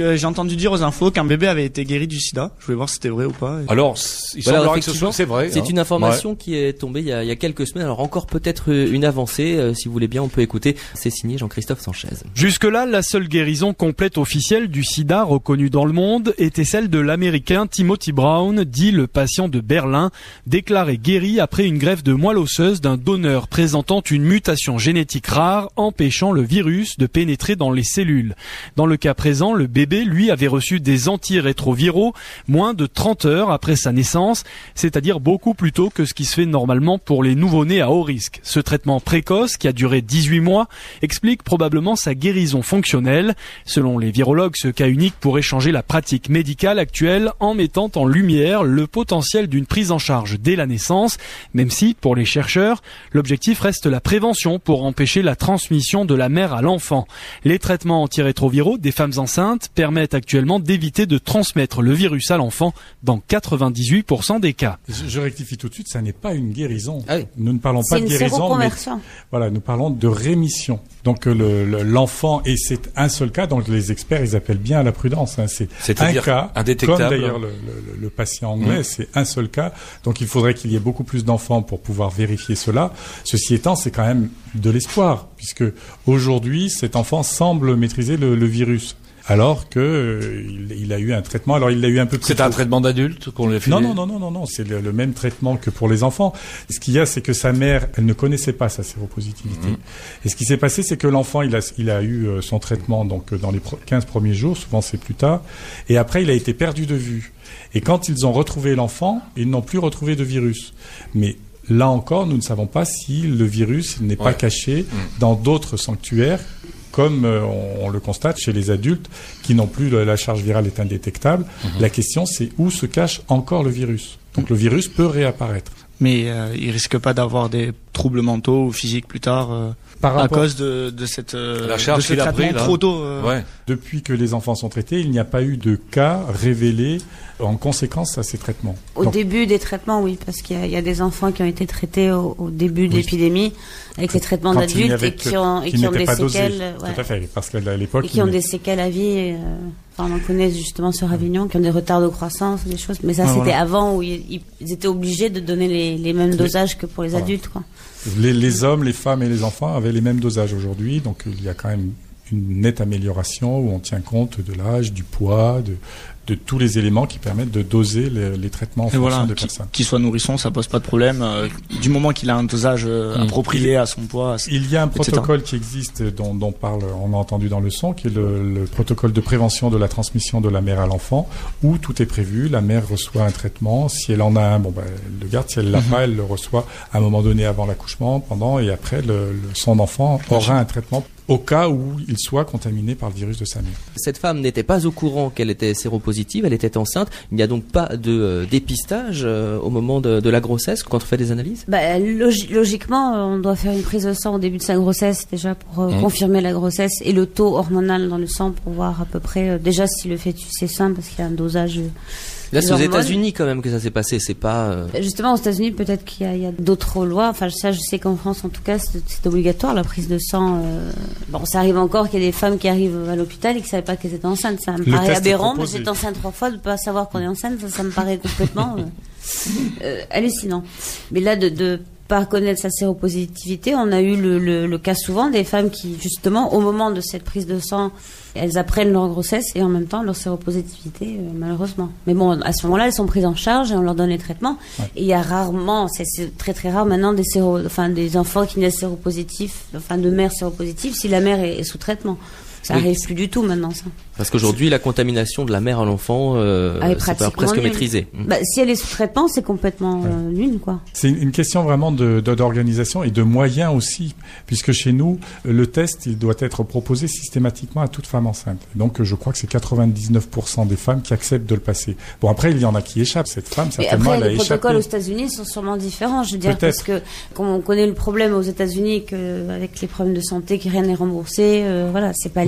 que j'ai entendu dire aux infos qu'un bébé avait été guéri du sida. Je voulais voir si c'était vrai ou pas. Alors, il Voilà, semblerait que ce soit, c'est vrai. C'est hein. une information Ouais. qui est tombée il y, a, il y a quelques semaines. Alors encore peut-être une avancée. Euh, si vous voulez bien, on peut écouter. C'est signé Jean-Christophe Sanchez. Jusque-là, la seule guérison complète officielle du sida reconnue dans le monde était celle de l'américain Timothy Brown, dit le patient de Berlin, déclaré guéri après une greffe de moelle osseuse d'un donneur présentant une mutation génétique rare empêchant le virus de pénétrer dans les cellules. Dans le cas présent, le bébé, lui, avait reçu des antirétroviraux moins de trente heures après sa naissance, c'est-à-dire beaucoup plus tôt que ce qui se fait normalement pour les nouveau-nés à haut risque. Ce traitement précoce, qui a duré dix-huit mois, explique probablement sa guérison fonctionnelle. Selon les virologues, ce cas unique pourrait changer la pratique médicale actuelle en mettant en lumière le potentiel d'une prise en charge dès la naissance, même si, pour les chercheurs, l'objectif reste la prévention pour empêcher la transmission de la mère à l'enfant. Les traitements antirétroviraux des femmes enceintes permettent actuellement d'éviter de transmettre le virus à l'enfant dans quatre-vingt-dix-huit pour cent des cas. Je, je rectifie tout de suite, ça n'est pas une guérison. Ah oui. Nous ne parlons C'est pas de une guérison, mais séroconversion. voilà, nous parlons de rémission. Donc le, le, l'enfant, et c'est un seul cas, donc les experts, ils appellent bien à la prudence. Hein, c'est un C'est-à-dire cas, indétectable. comme d'ailleurs le, le, le patient anglais, Mmh. c'est un seul cas. Donc il faudrait qu'il y ait beaucoup plus d'enfants pour pouvoir vérifier cela. Ceci étant, c'est quand même de l'espoir, puisque aujourd'hui, cet enfant semble maîtriser le, le virus. Alors que euh, il, il a eu un traitement. Alors il l'a eu un peu plus C'est un tôt. traitement d'adulte qu'on lui a fait. Non, non, non, non, non, non, c'est le, le même traitement que pour les enfants. Ce qu'il y a, c'est que sa mère, elle ne connaissait pas sa séropositivité. Mmh. Et ce qui s'est passé, c'est que l'enfant, il a, il a eu euh, son traitement donc euh, dans les pro- quinze premiers jours, souvent c'est plus tard, et après il a été perdu de vue. Et quand ils ont retrouvé l'enfant, ils n'ont plus retrouvé de virus. Mais là encore, nous ne savons pas si le virus n'est pas Ouais. caché Mmh. dans d'autres sanctuaires, comme euh, on, on le constate chez les adultes qui n'ont plus le- la charge virale est indétectable. Mmh. La question, c'est où se cache encore le virus. Donc le virus peut réapparaître. Mais euh, il risque pas d'avoir des troubles mentaux ou physiques plus tard euh, Par à rapport, cause de, de cette euh, La charge de ce qu'il a traitement pris, là. trop tôt. euh. Ouais. depuis que les enfants sont traités, il n'y a pas eu de cas révélés en conséquence à ces traitements. Au Donc, début des traitements, oui, parce qu'il y a, il y a des enfants qui ont été traités au, au début de Oui. l'épidémie avec les traitements quand il n'y d'adultes avait et que- qui ont, et qui qui ont n'étaient des pas dosés. séquelles, ouais, Tout à fait, parce qu'à l'époque, et qui ont il- des séquelles à vie. et, euh, enfin, on en connaît justement sur Avignon, qui ont des retards de croissance, des choses. Mais ça, Ah, c'était voilà. avant où ils, ils étaient obligés de donner les, les mêmes dosages que pour les Voilà. adultes, quoi. les, les hommes, les femmes et les enfants avaient les mêmes dosages aujourd'hui, donc il y a quand même une nette amélioration où on tient compte de l'âge, du poids, de, de tous les éléments qui permettent de doser les, les traitements en Et fonction voilà, des qui- personnes. qu'il soit nourrisson, ça pose pas de problème. euh, du moment qu'il a un dosage euh, Mmh. approprié à son poids. à s- Il y a un et cetera. protocole qui existe, dont, dont parle, on a entendu dans le son, qui est le, le protocole de prévention de la transmission de la mère à l'enfant, où tout est prévu. La mère reçoit un traitement. Si elle en a un, bon, ben, elle le garde. Si elle l'a Mhm. pas, elle le reçoit à un moment donné avant l'accouchement, pendant et après. Le, le- son enfant aura un traitement au cas où il soit contaminé par le virus de sa mère. Cette femme n'était pas au courant qu'elle était séropositive, elle était enceinte. Il n'y a donc pas de euh, dépistage euh, au moment de, de la grossesse quand on fait des analyses. Bah, logi- logiquement, euh, on doit faire une prise de sang au début de sa grossesse, déjà pour euh, Mmh. confirmer la grossesse et le taux hormonal dans le sang pour voir à peu près, euh, déjà si le fœtus est sain, parce qu'il y a un dosage. euh, Là, des c'est aux hormones. États-Unis quand même que ça s'est passé. C'est pas. euh, Justement, aux États-Unis, peut-être qu'il y a, il y a d'autres lois. Enfin, ça, je sais qu'en France, en tout cas, c'est, c'est obligatoire la prise de sang. euh, Bon, ça arrive encore qu'il y ait des femmes qui arrivent à l'hôpital et qui ne savaient pas qu'elles étaient enceintes. Ça me Le paraît test est aberrant, mais proposé. j'étais enceinte trois fois, de ne pas savoir qu'on est enceinte, ça, ça me paraît complètement euh, euh, hallucinant. Mais là, de, de pas connaître sa séropositivité, on a eu le, le, le cas souvent des femmes qui, justement, au moment de cette prise de sang, elles apprennent leur grossesse et en même temps leur séropositivité, euh, malheureusement. Mais bon, à ce moment-là, elles sont prises en charge et on leur donne les traitements. Ouais. Et il y a rarement, c'est, c'est très très rare maintenant, des, séro, enfin, des enfants qui naissent séropositifs, enfin de mères séropositives, si la mère est, est sous traitement. Ça Oui. arrive plus du tout maintenant, ça. Parce qu'aujourd'hui, la contamination de la mère à l'enfant, euh, Ah, est c'est pas pratiquement presque nulle. maîtrisé. Mm. Bah, si elle est sous traitement, c'est complètement euh, nul, quoi. C'est une une question vraiment de, de- d'organisation et de moyens aussi, puisque chez nous, le test, il doit être proposé systématiquement à toute femme enceinte. Donc, je crois que c'est quatre-vingt-dix-neuf pour cent des femmes qui acceptent de le passer. Bon, après, il y en a qui échappent. Cette femme, Et certainement, après, elle a les échappé. protocoles aux États-Unis sont sûrement différents. Je veux dire, Peut-être. parce que comme on connaît le problème aux États-Unis, que avec les problèmes de santé, que rien n'est remboursé, euh, voilà, c'est pas Oui,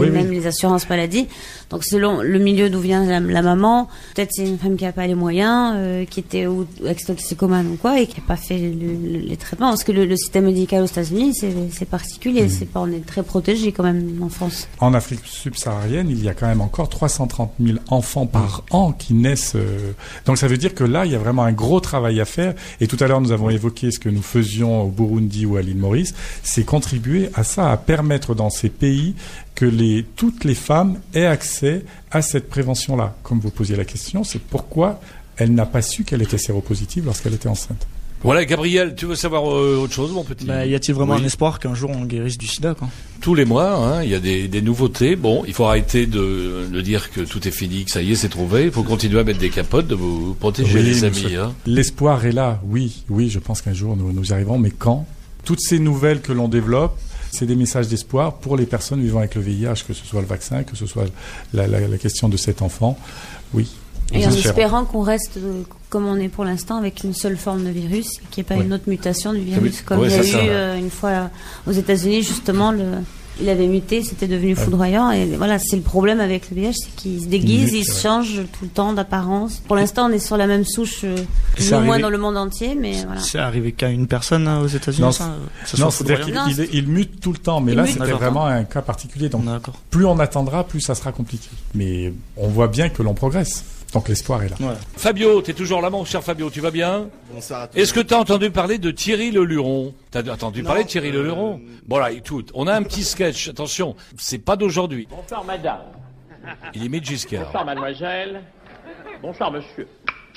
oui, même oui. les assurances maladie. Donc selon le milieu d'où vient la, la maman, peut-être c'est une femme qui a pas les moyens, euh, qui était ou, ou ex-toxicomane ou quoi, et qui a pas fait le, le, les traitements. Parce que le, le système médical aux États-Unis, c'est, c'est particulier. Mmh. C'est pas, on est très protégé quand même en France. En Afrique subsaharienne, il y a quand même encore trois cent trente mille enfants par mmh. an qui naissent. Euh... Donc ça veut dire que là, il y a vraiment un gros travail à faire. Et tout à l'heure, nous avons évoqué ce que nous faisions au Burundi ou à l'île Maurice. C'est contribuer à ça, à permettre dans ces pays que les, toutes les femmes aient accès à cette prévention-là. Comme vous posiez la question, c'est pourquoi elle n'a pas su qu'elle était séropositive lorsqu'elle était enceinte. Voilà, Gabriel, tu veux savoir euh, autre chose, mon petit? Bah, y a-t-il vraiment oui. un espoir qu'un jour on guérisse du sida, quoi? Tous les mois, hein, il y a des, des nouveautés. Bon, il faut arrêter de, de dire que tout est fini, que ça y est, c'est trouvé. Il faut continuer à mettre des capotes, de vous protéger, oui, les amis. Hein. L'espoir est là, oui, oui, je pense qu'un jour nous, nous y arriverons, mais quand? Toutes ces nouvelles que l'on développe, c'est des messages d'espoir pour les personnes vivant avec le V I H, que ce soit le vaccin, que ce soit la, la, la question de cet enfant, oui. Et en espérant qu'on reste euh, comme on est pour l'instant, avec une seule forme de virus, qu'il n'y ait pas oui. une autre mutation du virus, comme oui, il y a eu euh, une fois aux États-Unis, justement, le, il avait muté, c'était devenu ouais. foudroyant. Et voilà, c'est le problème avec le V I H, c'est qu'il se déguise, il, il se ouais. change tout le temps d'apparence. Pour l'instant, on est sur la même souche, euh, plus ou moins dans le monde entier, mais voilà. C'est arrivé qu'à une personne hein, aux États-Unis, non, ça, ça non c'est-à-dire qu'il il, il mute tout le temps, mais il là, c'était vraiment un cas particulier. Donc, plus on attendra, plus ça sera compliqué. Mais on voit bien que l'on progresse. Donc l'espoir est là. Ouais. Fabio, t'es toujours là, mon cher Fabio, tu vas bien? Bonsoir à tous. Est-ce que t'as entendu parler de Thierry Leluron? T'as entendu non, parler de Thierry euh... Leluron? Bon là, écoute, on a un petit sketch, attention, c'est pas d'aujourd'hui. Bonsoir madame. Il imite Giscard. Bonsoir mademoiselle. Bonsoir monsieur.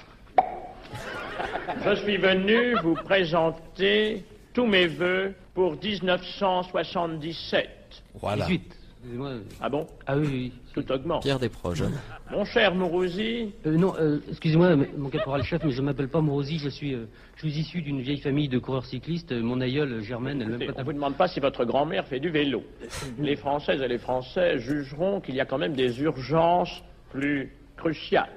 Je suis venu vous présenter tous mes vœux pour dix-neuf cent soixante-dix-sept. Voilà. dix-huit. Excusez-moi. Ah bon? Ah oui, oui. Tout augmente. Pierre Desproges. Mon cher Mourouzi. Euh, non, euh, excusez-moi, mon caporal-chef, mais je ne m'appelle pas Mourouzi, je suis, euh, je suis issu d'une vieille famille de coureurs cyclistes. Mon aïeul, Germaine, elle même pas... On ne vous demande pas si votre grand-mère fait du vélo. Les Françaises et les Français jugeront qu'il y a quand même des urgences plus cruciales.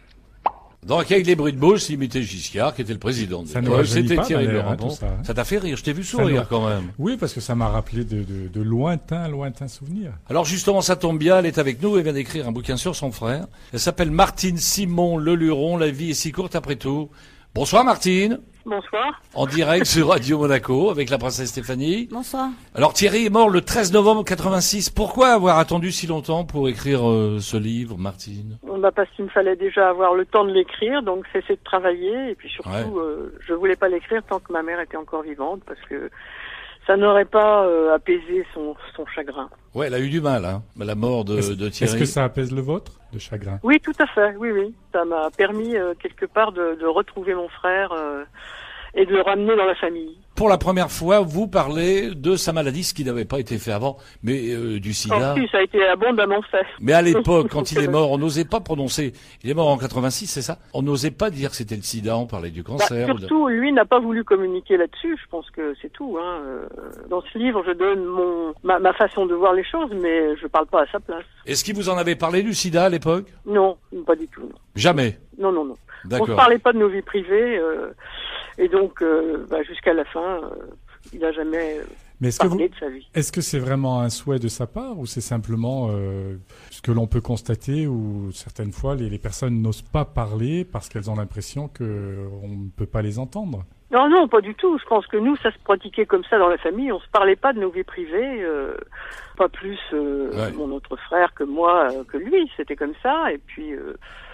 Donc, avec les bruits de bouche, il imitait Giscard, qui était le président de l'époque. C'était Thierry Leluron. Ça, hein. ça t'a fait rire, je t'ai vu sourire nous... quand même. Oui, parce que ça m'a rappelé de, de, de lointains, lointains souvenirs. Alors justement, ça tombe bien, elle est avec nous, elle vient d'écrire un bouquin sur son frère. Elle s'appelle Martine Simon Leluron, La vie est si courte après tout. Bonsoir Martine. Bonsoir. En direct sur Radio Monaco avec la princesse Stéphanie. Bonsoir. Alors Thierry est mort le treize novembre quatre-vingt-six. Pourquoi avoir attendu si longtemps pour écrire euh, ce livre, Martine? Bah parce qu'il me fallait déjà avoir le temps de l'écrire, donc cesser de travailler. Et puis surtout, ouais. euh, je voulais pas l'écrire tant que ma mère était encore vivante, parce que ça n'aurait pas euh, apaisé son, son chagrin. Ouais, elle a eu du mal, hein, la mort de, est-ce, de Thierry. Est-ce que ça apaise le vôtre, de chagrin? Oui, tout à fait, oui, oui. Ça m'a permis, euh, quelque part, de, de retrouver mon frère euh, et de le ramener dans la famille. Pour la première fois, vous parlez de sa maladie, ce qui n'avait pas été fait avant, mais euh, du sida. En plus, ça a été abondamment fait. Mais à l'époque, quand il est mort, on n'osait pas prononcer. Il est mort en quatre-vingt-six, c'est ça? On n'osait pas dire que c'était le sida, on parlait du cancer. Bah, surtout, lui n'a pas voulu communiquer là-dessus. Je pense que c'est tout. Hein. Dans ce livre, je donne mon ma, ma façon de voir les choses, mais je parle pas à sa place. Est-ce qu'il vous en avait parlé du sida à l'époque? Non, pas du tout. Non. Jamais? Non, non, non. D'accord. On ne parlait pas de nos vies privées, euh, et donc euh, bah, jusqu'à la fin. Euh, Il n'a jamais Mais est-ce parlé que vous, de sa vie. Est-ce que c'est vraiment un souhait de sa part ou c'est simplement euh, ce que l'on peut constater où certaines fois les, les personnes n'osent pas parler parce qu'elles ont l'impression qu'on ne peut pas les entendre? Non, non, pas du tout. Je pense que nous, ça se pratiquait comme ça dans la famille. On se parlait pas de nos vies privées, euh, pas plus euh, ouais. mon autre frère que moi, euh, que lui. C'était comme ça. Et puis, euh,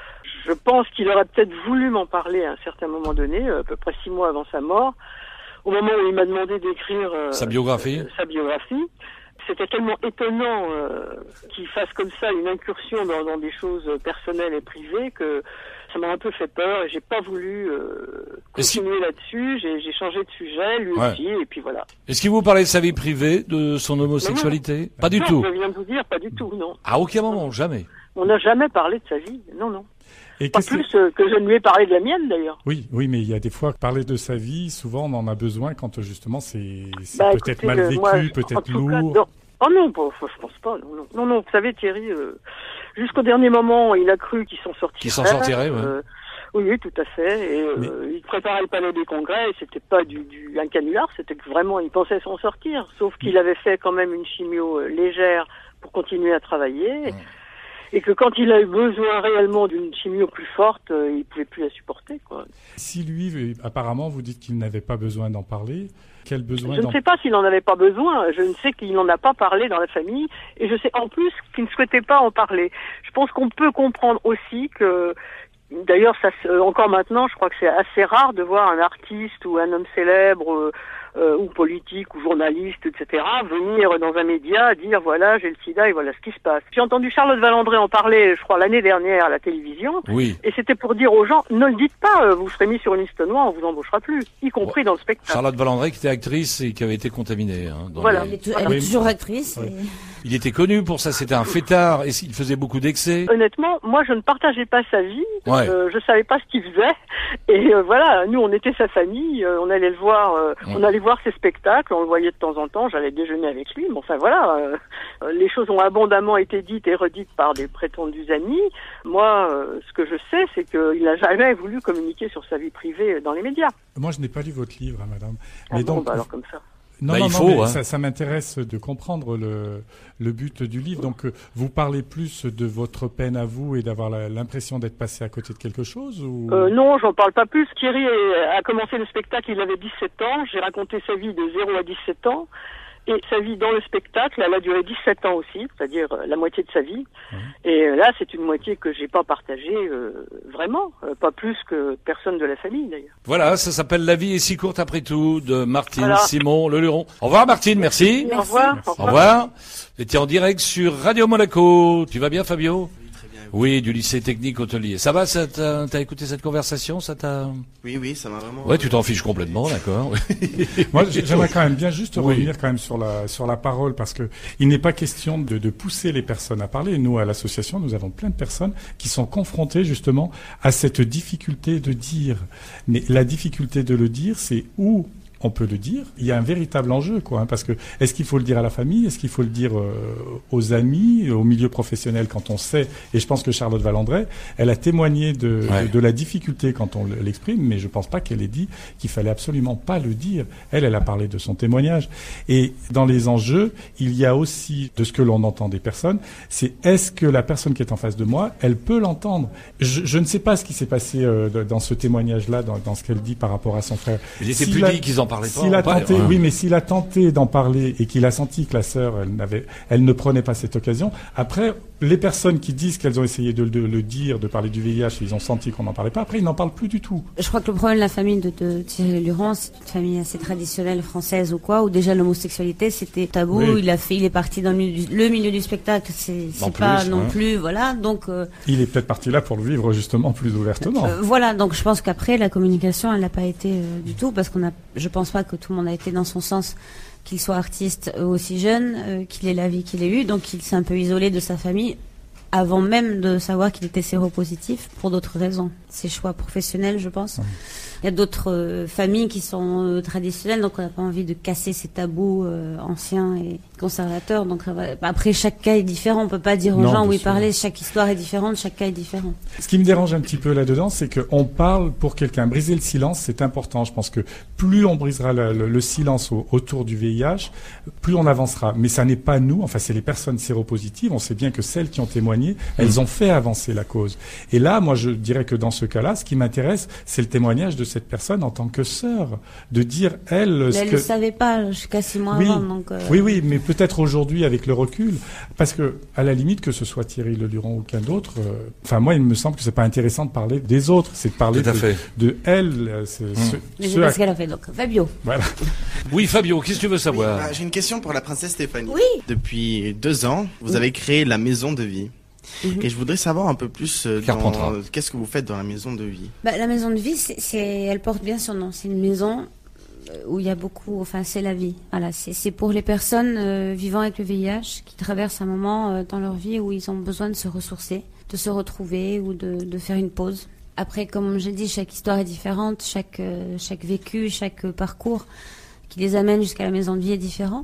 je pense qu'il aurait peut-être voulu m'en parler à un certain moment donné, à peu près six mois avant sa mort. Au moment où il m'a demandé d'écrire euh, sa biographie, euh, sa biographie, c'était tellement étonnant euh, qu'il fasse comme ça une incursion dans, dans des choses personnelles et privées que ça m'a un peu fait peur et j'ai pas voulu euh, continuer là-dessus. J'ai, j'ai changé de sujet, lui ouais. aussi, et puis voilà. Est-ce qu'il vous parlait de sa vie privée, de son homosexualité? Pas du non, tout. Je viens de vous dire, pas du tout, non. À aucun moment, jamais. On n'a jamais parlé de sa vie, non, non. Et pas plus que... que je ne lui ai parlé de la mienne, d'ailleurs. Oui, oui, mais il y a des fois, parler de sa vie, souvent on en a besoin quand justement c'est, c'est bah, peut-être écoutez, mal vécu, moi, peut-être lourd. Cas, non. Oh non, pas, je pense pas. Non, non, non, non vous savez Thierry, euh, jusqu'au dernier moment, il a cru qu'il s'en sortirait. Qu'il s'en sortirait, ouais. Euh, oui, oui, tout à fait. Et euh, mais... il préparait le palais des congrès, et c'était pas du, du un canular, c'était que vraiment il pensait s'en sortir. Sauf qu'il avait fait quand même une chimio euh, légère pour continuer à travailler. Mmh. Et que quand il a eu besoin réellement d'une chimio plus forte, euh, il pouvait plus la supporter, quoi. Si lui, apparemment, vous dites qu'il n'avait pas besoin d'en parler, quel besoin Je d'en... ne sais pas s'il n'en avait pas besoin. Je ne sais qu'il n'en a pas parlé dans la famille. Et je sais en plus qu'il ne souhaitait pas en parler. Je pense qu'on peut comprendre aussi que... D'ailleurs, ça, encore maintenant, je crois que c'est assez rare de voir un artiste ou un homme célèbre... Euh, Euh, ou politique, ou journaliste, et cetera, venir dans un média dire voilà, j'ai le sida et voilà ce qui se passe. J'ai entendu Charlotte Valandré en parler, je crois, l'année dernière à la télévision. Oui. Et c'était pour dire aux gens, ne le dites pas, vous serez mis sur une liste noire, on vous embauchera plus, y compris bon. dans le spectacle. Charlotte Valandré qui était actrice et qui avait été contaminée. Hein, dans voilà, les... elle est, elle est toujours actrice. Ouais. Et... Il était connu pour ça, c'était un fêtard et il faisait beaucoup d'excès. Honnêtement, moi je ne partageais pas sa vie, ouais. euh, je savais pas ce qu'il faisait. Et euh, voilà, nous on était sa famille, euh, on allait le voir, euh, ouais. on allait voir ses spectacles, on le voyait de temps en temps, j'allais déjeuner avec lui, mais enfin voilà, euh, les choses ont abondamment été dites et redites par des prétendus amis. Moi, euh, ce que je sais, c'est qu'il n'a jamais voulu communiquer sur sa vie privée dans les médias. Moi, je n'ai pas lu votre livre, hein, madame. Ah mais bon, donc, bah alors comme ça. Non, bah, non, il non, faut, mais hein. ça, ça m'intéresse de comprendre le, le but du livre. Donc, euh, vous parlez plus de votre peine à vous et d'avoir la, l'impression d'être passé à côté de quelque chose ou... euh, Non, j'en parle pas plus. Thierry a commencé le spectacle, il avait dix-sept ans. J'ai raconté sa vie de zéro à dix-sept ans. Et sa vie dans le spectacle, elle a duré dix-sept ans aussi, c'est-à-dire la moitié de sa vie. Mmh. Et là, c'est une moitié que j'ai pas partagée euh, vraiment, euh, pas plus que personne de la famille d'ailleurs. Voilà, ça s'appelle La vie est si courte après tout, de Martine voilà. Simon Le Luron. Au revoir Martine, merci. merci. Au revoir. Merci. Au revoir. Vous étiez en direct sur Radio Monaco. Tu vas bien Fabio ? Oui, du lycée technique hôtelier. Ça va, ça t'a, t'as écouté cette conversation, ça t'a... Oui, oui, ça m'a vraiment... Ouais, tu t'en fiches complètement, d'accord. Moi, j'aimerais quand même bien juste oui. revenir quand même sur la, sur la parole, parce que il n'est pas question de, de pousser les personnes à parler. Nous, à l'association, nous avons plein de personnes qui sont confrontées justement à cette difficulté de dire. Mais la difficulté de le dire, c'est où on peut le dire. Il y a un véritable enjeu, quoi, hein, parce que est-ce qu'il faut le dire à la famille, est-ce qu'il faut le dire euh, aux amis, au milieu professionnel quand on sait. Et je pense que Charlotte Valandré, elle a témoigné de, ouais. de, de la difficulté quand on l'exprime, mais je pense pas qu'elle ait dit qu'il fallait absolument pas le dire. Elle, elle a parlé de son témoignage. Et dans les enjeux, il y a aussi de ce que l'on entend des personnes. C'est est-ce que la personne qui est en face de moi, elle peut l'entendre. Je, je ne sais pas ce qui s'est passé euh, dans ce témoignage-là, dans, dans ce qu'elle dit par rapport à son frère. Il était si plus dit qu'ils en S'il a tenté, oui, mais s'il a tenté d'en parler et qu'il a senti que la sœur, elle n'avait, elle ne prenait pas cette occasion. Après, les personnes qui disent qu'elles ont essayé de, de le dire, de parler du V I H, ils ont senti qu'on n'en parlait pas. Après, ils n'en parlent plus du tout. Je crois que le problème de la famille de, de Thierry Luron, c'est une famille assez traditionnelle française ou quoi, où déjà l'homosexualité c'était tabou. Oui. Il a fait, il est parti dans le milieu du, le milieu du spectacle, c'est, c'est pas plus, non hein. plus, voilà. Donc, euh, il est peut-être parti là pour le vivre justement plus ouvertement. Euh, voilà. Donc, je pense qu'après la communication, elle n'a pas été euh, du tout, parce qu'on a, je pense pas que tout le monde a été dans son sens, qu'il soit artiste euh, aussi jeune, euh, qu'il ait la vie qu'il ait eue, donc il s'est un peu isolé de sa famille avant même de savoir qu'il était séropositif pour d'autres raisons. Ses choix professionnels, je pense. Mmh. Il y a d'autres euh, familles qui sont euh, traditionnelles, donc on n'a pas envie de casser ces tabous euh, anciens et conservateurs. Donc euh, après, chaque cas est différent. On peut pas dire aux non, gens où y parler. Chaque histoire est différente, chaque cas est différent. Ce qui me dérange un petit peu là-dedans, c'est qu'on parle pour quelqu'un. Briser le silence, c'est important. Je pense que plus on brisera le, le, le silence au, autour du V I H, plus on avancera. Mais ça n'est pas nous. Enfin, c'est les personnes séropositives. On sait bien que celles qui ont témoigné, elles ont fait avancer la cause. Et là, moi, je dirais que dans ce cas-là, ce qui m'intéresse, c'est le témoignage de cette personne en tant que sœur, de dire elle. Mais ce elle ne que... le savait pas jusqu'à six mois oui, avant. Donc euh... oui, oui, mais peut-être aujourd'hui avec le recul, parce que à la limite que ce soit Thierry Le Luron ou qu'un d'autre, euh... enfin moi il me semble que c'est pas intéressant de parler des autres, c'est de parler de, de elle. C'est, mmh. ce, mais c'est parce à... qu'elle a fait donc Fabio. Voilà. Oui Fabio, qu'est-ce que tu veux savoir? Oui, bah, j'ai une question pour la princesse Stéphanie. Oui. Depuis deux ans, vous oui. avez créé la maison de vie. Mmh. Et je voudrais savoir un peu plus euh, dans, qu'est-ce que vous faites dans la maison de vie. Bah, la maison de vie, c'est, c'est, elle porte bien son nom. C'est une maison où il y a beaucoup, enfin c'est la vie. Voilà, c'est, c'est pour les personnes euh, vivant avec le V I H qui traversent un moment euh, dans leur vie où ils ont besoin de se ressourcer, de se retrouver ou de, de faire une pause. Après, comme j'ai dit, chaque histoire est différente, chaque euh, chaque vécu, chaque euh, parcours qui les amène jusqu'à la maison de vie est différent.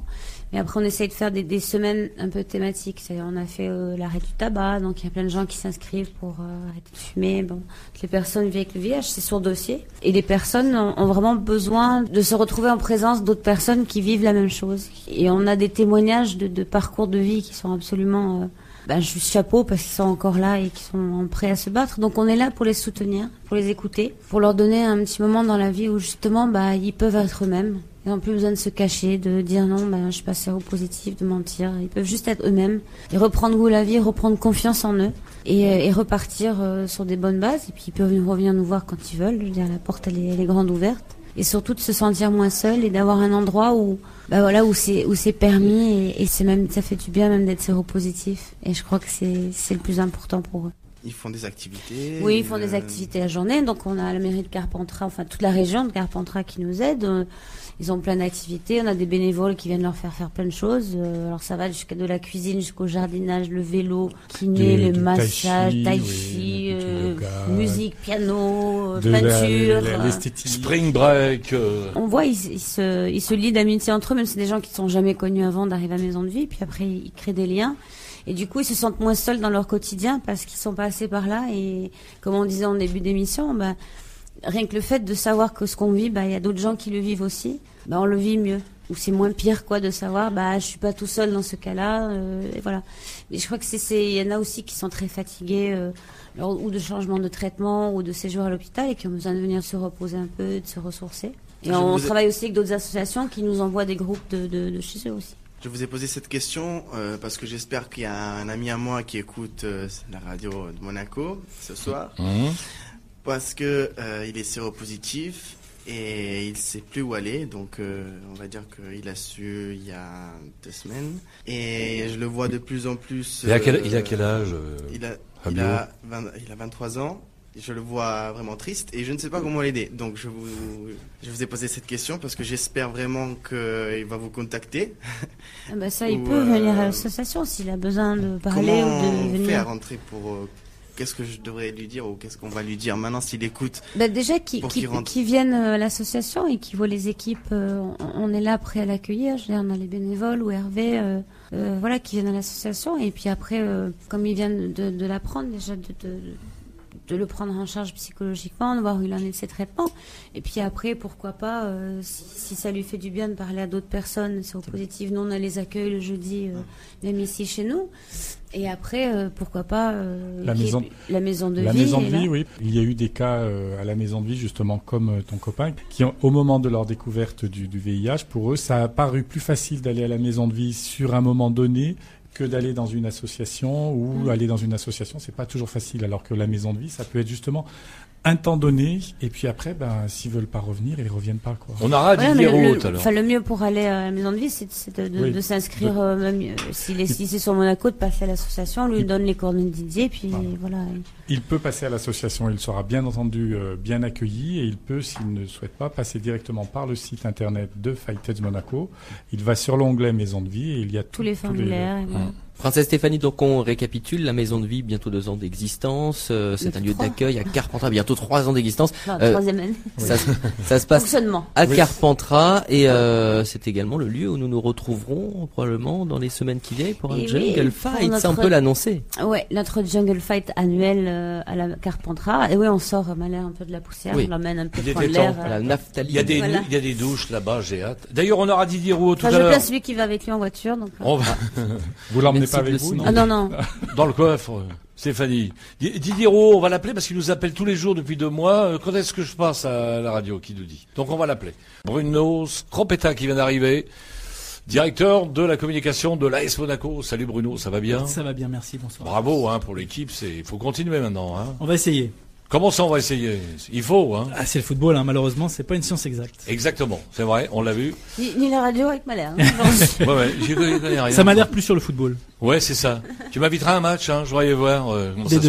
Mais après, on essaye de faire des, des semaines un peu thématiques. C'est, on a fait euh, l'arrêt du tabac, donc il y a plein de gens qui s'inscrivent pour euh, arrêter de fumer. Bon, les personnes vivent avec le V I H, c'est sur dossier. Et les personnes ont, ont vraiment besoin de se retrouver en présence d'autres personnes qui vivent la même chose. Et on a des témoignages de, de parcours de vie qui sont absolument... Euh, ben, juste chapeau parce qu'ils sont encore là et qu'ils sont prêts à se battre. Donc on est là pour les soutenir, pour les écouter, pour leur donner un petit moment dans la vie où justement bah, ils peuvent être eux-mêmes. Ils n'ont plus besoin de se cacher, de dire non, ben, je suis pas séropositif, de mentir. Ils peuvent juste être eux-mêmes et reprendre goût à la vie, reprendre confiance en eux et, et repartir euh, sur des bonnes bases. Et puis ils peuvent revenir nous voir quand ils veulent. Je veux dire, la porte elle est, elle est grande ouverte. Et surtout de se sentir moins seul et d'avoir un endroit où, bah voilà, où c'est où c'est permis et, et c'est même ça fait du bien même d'être séropositif. Et je crois que c'est c'est le plus important pour eux. Ils font des activités. Oui, ils font euh... des activités la journée. Donc on a la mairie de Carpentras, enfin toute la région de Carpentras qui nous aide. Ils ont plein d'activités. On a des bénévoles qui viennent leur faire faire plein de choses. Euh, alors ça va jusqu'à de la cuisine, jusqu'au jardinage, le vélo, kiné, le massage, tai chi, euh, musique, piano, de peinture, la, la, l'esthétique, spring break. Euh... On voit, ils, ils se, ils se lient d'amitié entre eux, même si c'est des gens qui ne sont jamais connus avant d'arriver à Maison de Vie. Puis après, ils créent des liens. Et du coup, ils se sentent moins seuls dans leur quotidien parce qu'ils sont passés par là. Et comme on disait en début d'émission, bah, rien que le fait de savoir que ce qu'on vit, bah, il y a d'autres gens qui le vivent aussi, bah, on le vit mieux. Ou c'est moins pire, quoi, de savoir, bah, je suis pas tout seul dans ce cas-là, euh, et voilà. Mais je crois que c'est, c'est, il y en a aussi qui sont très fatigués, euh, ou de changement de traitement, ou de séjour à l'hôpital, et qui ont besoin de venir se reposer un peu, de se ressourcer. Et je on travaille ai... aussi avec d'autres associations qui nous envoient des groupes de, de, de chez eux aussi. Je vous ai posé cette question euh, parce que j'espère qu'il y a un ami à moi qui écoute euh, la radio de Monaco ce soir, mmh. parce que euh, il est séropositif et il sait plus où aller. Donc euh, on va dire qu'il a su il y a deux semaines et je le vois de plus en plus. Euh, il, a quel, il a quel âge euh, il, a, il, a vingt, il a vingt-trois ans. Je le vois vraiment triste et je ne sais pas comment l'aider. Donc je vous, je vous ai posé cette question parce que j'espère vraiment qu'il va vous contacter. Ah bah ça, il ou, peut euh, venir à l'association s'il a besoin de parler ou de venir. Comment faire rentrer pour... Euh, qu'est-ce que je devrais lui dire ou qu'est-ce qu'on va lui dire maintenant s'il écoute? Bah déjà qu'il qu qu vienne à l'association et qu'il voit les équipes. Euh, on est là prêt à l'accueillir. Je veux dire, on a les bénévoles ou Hervé, euh, euh, voilà, qui viennent à l'association. Et puis après, euh, comme ils viennent de, de l'apprendre déjà, de, de, de de le prendre en charge psychologiquement, de voir où il en est de ses traitements. Et puis après, pourquoi pas, euh, si, si ça lui fait du bien de parler à d'autres personnes séropositives, nous on a les accueils le jeudi, euh, même ici chez nous. Et après, euh, pourquoi pas euh, la, maison, la maison de la vie. La maison de vie, oui. Il y a eu des cas euh, à la maison de vie, justement, comme euh, ton copain, qui, ont, au moment de leur découverte du, du V I H, pour eux, ça a paru plus facile d'aller à la maison de vie sur un moment donné que d'aller dans une association ou mmh. aller dans une association, c'est pas toujours facile. Alors que la maison de vie, ça peut être justement un temps donné, et puis après, ben, s'ils veulent pas revenir, ils reviennent pas, quoi. On aura dit Didier Roux tout à l'heure. Enfin, le mieux pour aller à la maison de vie, c'est, c'est de, de, oui. de s'inscrire, de... Euh, même, euh, s'il est, si c'est sur Monaco, de passer à l'association, on lui il... donne les coordonnées de Didier, puis ah. voilà. Il peut passer à l'association, il sera bien entendu euh, bien accueilli, et il peut, s'il ne souhaite pas, passer directement par le site internet de Fightheads Monaco. Il va sur l'onglet maison de vie, et il y a tous les formulaires. Les... Mmh. Princesse Stéphanie, donc on récapitule, la maison de vie, bientôt deux ans d'existence, euh, c'est un lieu d'accueil à Carpentras, bientôt trois ans d'existence. Non, euh, troisième année. Ça, ça se passe à Carpentras et euh, c'est également le lieu où nous nous retrouverons probablement dans les semaines qui viennent pour un et jungle oui, fight, notre... c'est un peu l'annoncer. Ouais, notre jungle fight annuel euh, à la Carpentras. Et oui, on sort à l'air un peu de la poussière, oui. on l'emmène un peu prendre l'air. Euh... La naphtaline. Il y a des, voilà. il y a des douches là-bas, j'ai hâte. D'ailleurs, on aura Didier Roux tout enfin, à l'heure. Je place celui qui va avec lui en voiture. Donc, on va. Vous l'emmenez pas avec vous, non? Ah non, non. Dans le coffre, Stéphanie. Didier Roux, on va l'appeler parce qu'il nous appelle tous les jours depuis deux mois. Quand est-ce que je passe à la radio, qui nous dit? Donc on va l'appeler. Bruno Scropetta qui vient d'arriver, directeur de la communication de l'A S Monaco. Salut Bruno, ça va bien? Ça va bien, merci, bonsoir. Bravo hein, pour l'équipe, il faut continuer maintenant. Hein. On va essayer. Comment ça, on va essayer? Il faut, hein. Ah, c'est le football, hein. Malheureusement, c'est pas une science exacte. Exactement, c'est vrai, on l'a vu. Ni, ni la radio avec Malher. Hein, ouais, ouais, j'y connais rien. Ça m'a l'air plus sur le football. Ouais, c'est ça. Tu m'inviteras à un match, hein, je voudrais y voir euh, comment Dès ça demain. se passe.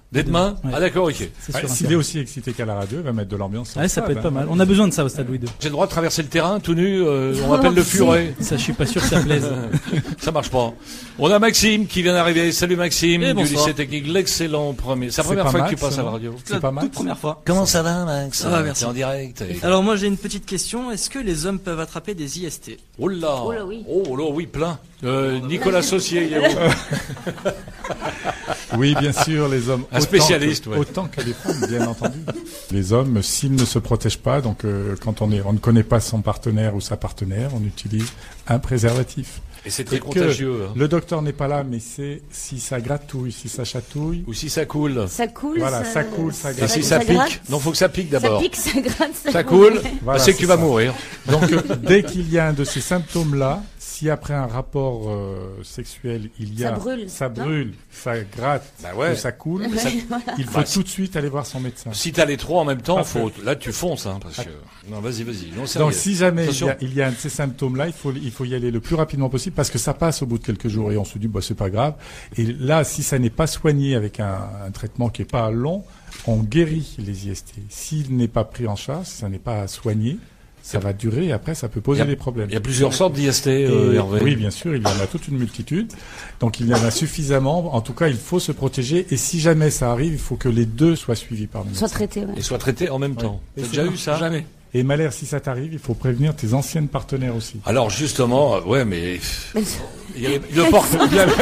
Dès demain ouais. Ah d'accord, ok. Ah, s'il est aussi excité qu'à la radio, il va mettre de l'ambiance. Ouais, ça peut être pas mal. On a besoin de ça au Stade Louis deux. J'ai le droit de traverser le terrain tout nu, euh, on m'appelle le furet. Ça, je suis pas sûr que ça plaise. Ça marche pas. On a Maxime qui vient d'arriver. Salut Maxime, Et du bonsoir. lycée technique, l'excellent premier. C'est la C'est première pas fois Max, que tu passes à la non radio. C'est pas mal. Toute première fois. Comment ça va, Max? Ça va, merci. T'es en direct. et- Alors moi j'ai une petite question. Est-ce que les hommes peuvent attraper des I S T? Oh là. Oh là, oui. Oh là, oui, plein. Euh, Nicolas Saucier, il est où? Oui, bien sûr, les hommes. Un autant spécialiste, que, ouais. autant que les femmes, bien entendu. Les hommes, s'ils ne se protègent pas, donc euh, quand on est, on ne connaît pas son partenaire ou sa partenaire, on utilise un préservatif. Et c'est très Et que contagieux. hein. Le docteur n'est pas là, mais c'est si ça gratouille, si ça chatouille. Ou si ça coule. Ça coule. Voilà, ça coule, ça Et gratte. si ça, ça pique. gratte. Non, faut que ça pique Ça d'abord. pique, ça gratte, ça, Ça coule. Voilà, bah, c'est que c'est tu vas ça. mourir. Donc, euh, dès qu'il y a un de ces symptômes-là, si après un rapport euh, sexuel, il y a Ça brûle, ça, non brûle, ça gratte, Bah ouais. ou ça coule, Ouais, ça- voilà. il faut Bah, tout de suite aller voir son médecin. Si t'as les trois en même temps, Parfait. faut, là tu fonces, hein, parce que. Non, vas-y, vas-y. Non, sérieux. Donc, si jamais il y, Attention. a, il y a un de ces symptômes-là, il faut, il faut y aller le plus rapidement possible parce que ça passe au bout de quelques jours et on se dit, bah, c'est pas grave. Et là, si ça n'est pas soigné avec un, un traitement qui est pas long, on guérit les I S T. S'il n'est pas pris en charge, si ça n'est pas soigné, ça va durer et après, ça peut poser Il y a- des problèmes. Il y a plusieurs sortes d'I S T, euh, Et- Hervé. Oui, bien sûr, il y en a toute une multitude. Donc, il y en a suffisamment. En tout cas, il faut se protéger. Et si jamais ça arrive, il faut que les deux soient suivis par le médecin. Soit traité, ouais. Et soient traités en même temps. Et T'as c'est déjà bon. eu ça? Jamais. Et Malher, si ça t'arrive, il faut prévenir tes anciennes partenaires aussi. Alors justement, euh, ouais, mais Mais- il y avait- le, portable, il y avait-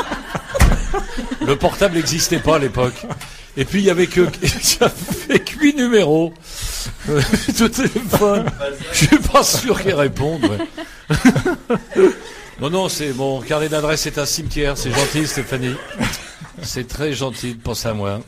le portable n'existait pas à l'époque. Et puis il y avait que, il y avait que huit numéros euh, de téléphone. Je suis pas sûr qu'ils répondent. ouais. Non, non, c'est mon carnet d'adresse est un cimetière. C'est gentil, Stéphanie. C'est très gentil de penser à moi.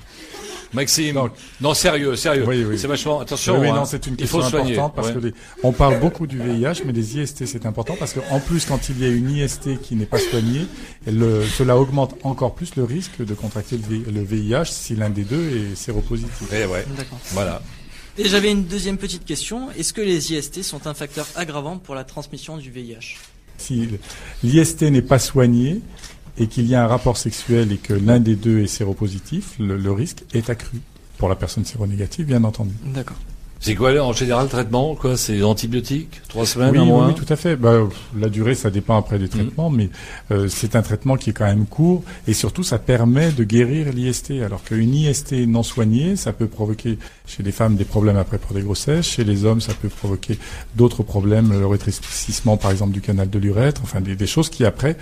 Maxime, Donc- non sérieux, sérieux. Oui, oui. C'est vachement. Attention, Oui, oui, hein. non, c'est une Il question faut soigner. importante parce ouais. que les- on parle beaucoup du V I H, mais les I S T c'est important parce qu'en plus, quand il y a une I S T qui n'est pas soignée, le- cela augmente encore plus le risque de contracter le, V- le V I H si l'un des deux est séropositif. Eh ouais. D'accord. Voilà. Et j'avais une deuxième petite question. Est-ce que les I S T sont un facteur aggravant pour la transmission du V I H? Si l'I S T n'est pas soigné et qu'il y a un rapport sexuel et que l'un des deux est séropositif, le, le risque est accru. Pour la personne séronégative, bien entendu. D'accord. C'est quoi en général le traitement? Quoi, c'est antibiotiques? Trois semaines, Oui, un oui, mois? oui, tout à fait. Bah, la durée, ça dépend après des traitements, mais euh, c'est un traitement qui est quand même court et surtout, ça permet de guérir l'I S T. Alors qu'une I S T non soignée, ça peut provoquer chez les femmes des problèmes après pour des grossesses, chez les hommes, ça peut provoquer d'autres problèmes, le rétrécissement par exemple du canal de l'urètre, enfin des, des choses qui après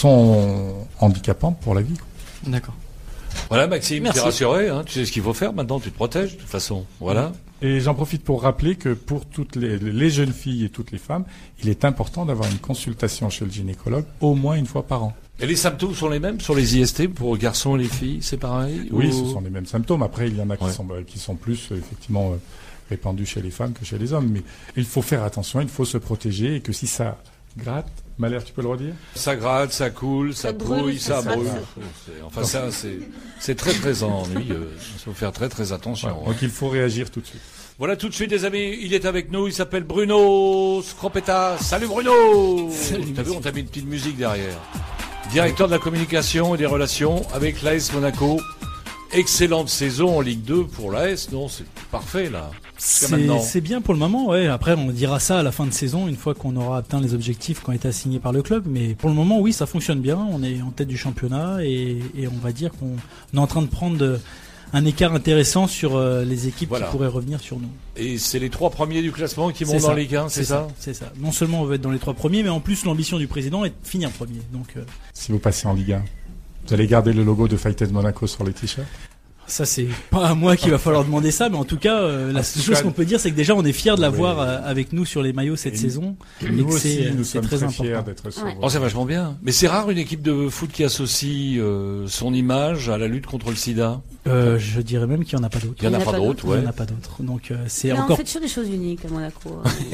sont handicapantes pour la vie. D'accord. Voilà, Maxime, Merci. t'es rassuré, hein, tu sais ce qu'il faut faire maintenant, tu te protèges de toute façon. Voilà. Et j'en profite pour rappeler que pour toutes les, les jeunes filles et toutes les femmes, il est important d'avoir une consultation chez le gynécologue au moins une fois par an. Et les symptômes sont les mêmes sur les I S T pour les garçons et les filles, c'est pareil? Oui, ou- ce sont les mêmes symptômes. Après, il y en a qui, Ouais. sont, bah, qui sont plus euh, effectivement euh, répandus chez les femmes que chez les hommes. Mais il faut faire attention, il faut se protéger et que si ça gratte, Malher, tu peux le redire? Ça gratte, ça coule, ça, Ça brûle, brouille, ça, ça brûle. gratte. C'est- Enfin, ça, c'est, c'est très très ennuyeux. Il faut faire très très attention. Voilà. Donc il faut réagir tout de suite. Voilà, tout de suite, les amis, il est avec nous, il s'appelle Bruno Scropetta. Salut Bruno! T'as vu, on t'a mis une petite musique derrière. Directeur de la communication et des relations avec l'A S Monaco. Excellente saison en Ligue deux pour l'A S, non? C'est parfait, là. Jusqu'à C'est maintenant. c'est bien pour le moment, ouais. Après, on dira ça à la fin de saison, une fois qu'on aura atteint les objectifs qui ont été assignés par le club. Mais pour le moment, oui, ça fonctionne bien. On est en tête du championnat et, et on va dire qu'on est en train de prendre de- un écart intéressant sur euh, les équipes Voilà. qui pourraient revenir sur nous. Et c'est les trois premiers du classement qui C'est montent ça. en Ligue un, c'est ça? C'est ça. Non seulement on veut être dans les trois premiers, mais en plus l'ambition du président est de finir premier. Donc euh, Si vous passez en Ligue un, vous allez garder le logo de Fighted Monaco sur les t-shirts? ça, c'est pas à moi qu'il va falloir demander ça, mais en tout cas, euh, la En seule tout chose cas, qu'on peut dire, c'est que déjà on est fiers de l'avoir oui. euh, avec nous sur les maillots cette Et saison. Et et nous que aussi, c'est nous c'est sommes très très, important. fiers d'être sur Ouais. Oh, c'est vachement bien. Mais c'est rare une équipe de foot qui associe euh, son image à la lutte contre le sida. Euh, je dirais même qu'il n'y en a pas d'autres. Il n'y en a pas d'autres, Il n'y ouais. en a pas d'autres. Donc euh, c'est Non, on encore. fait toujours des choses uniques à Monaco.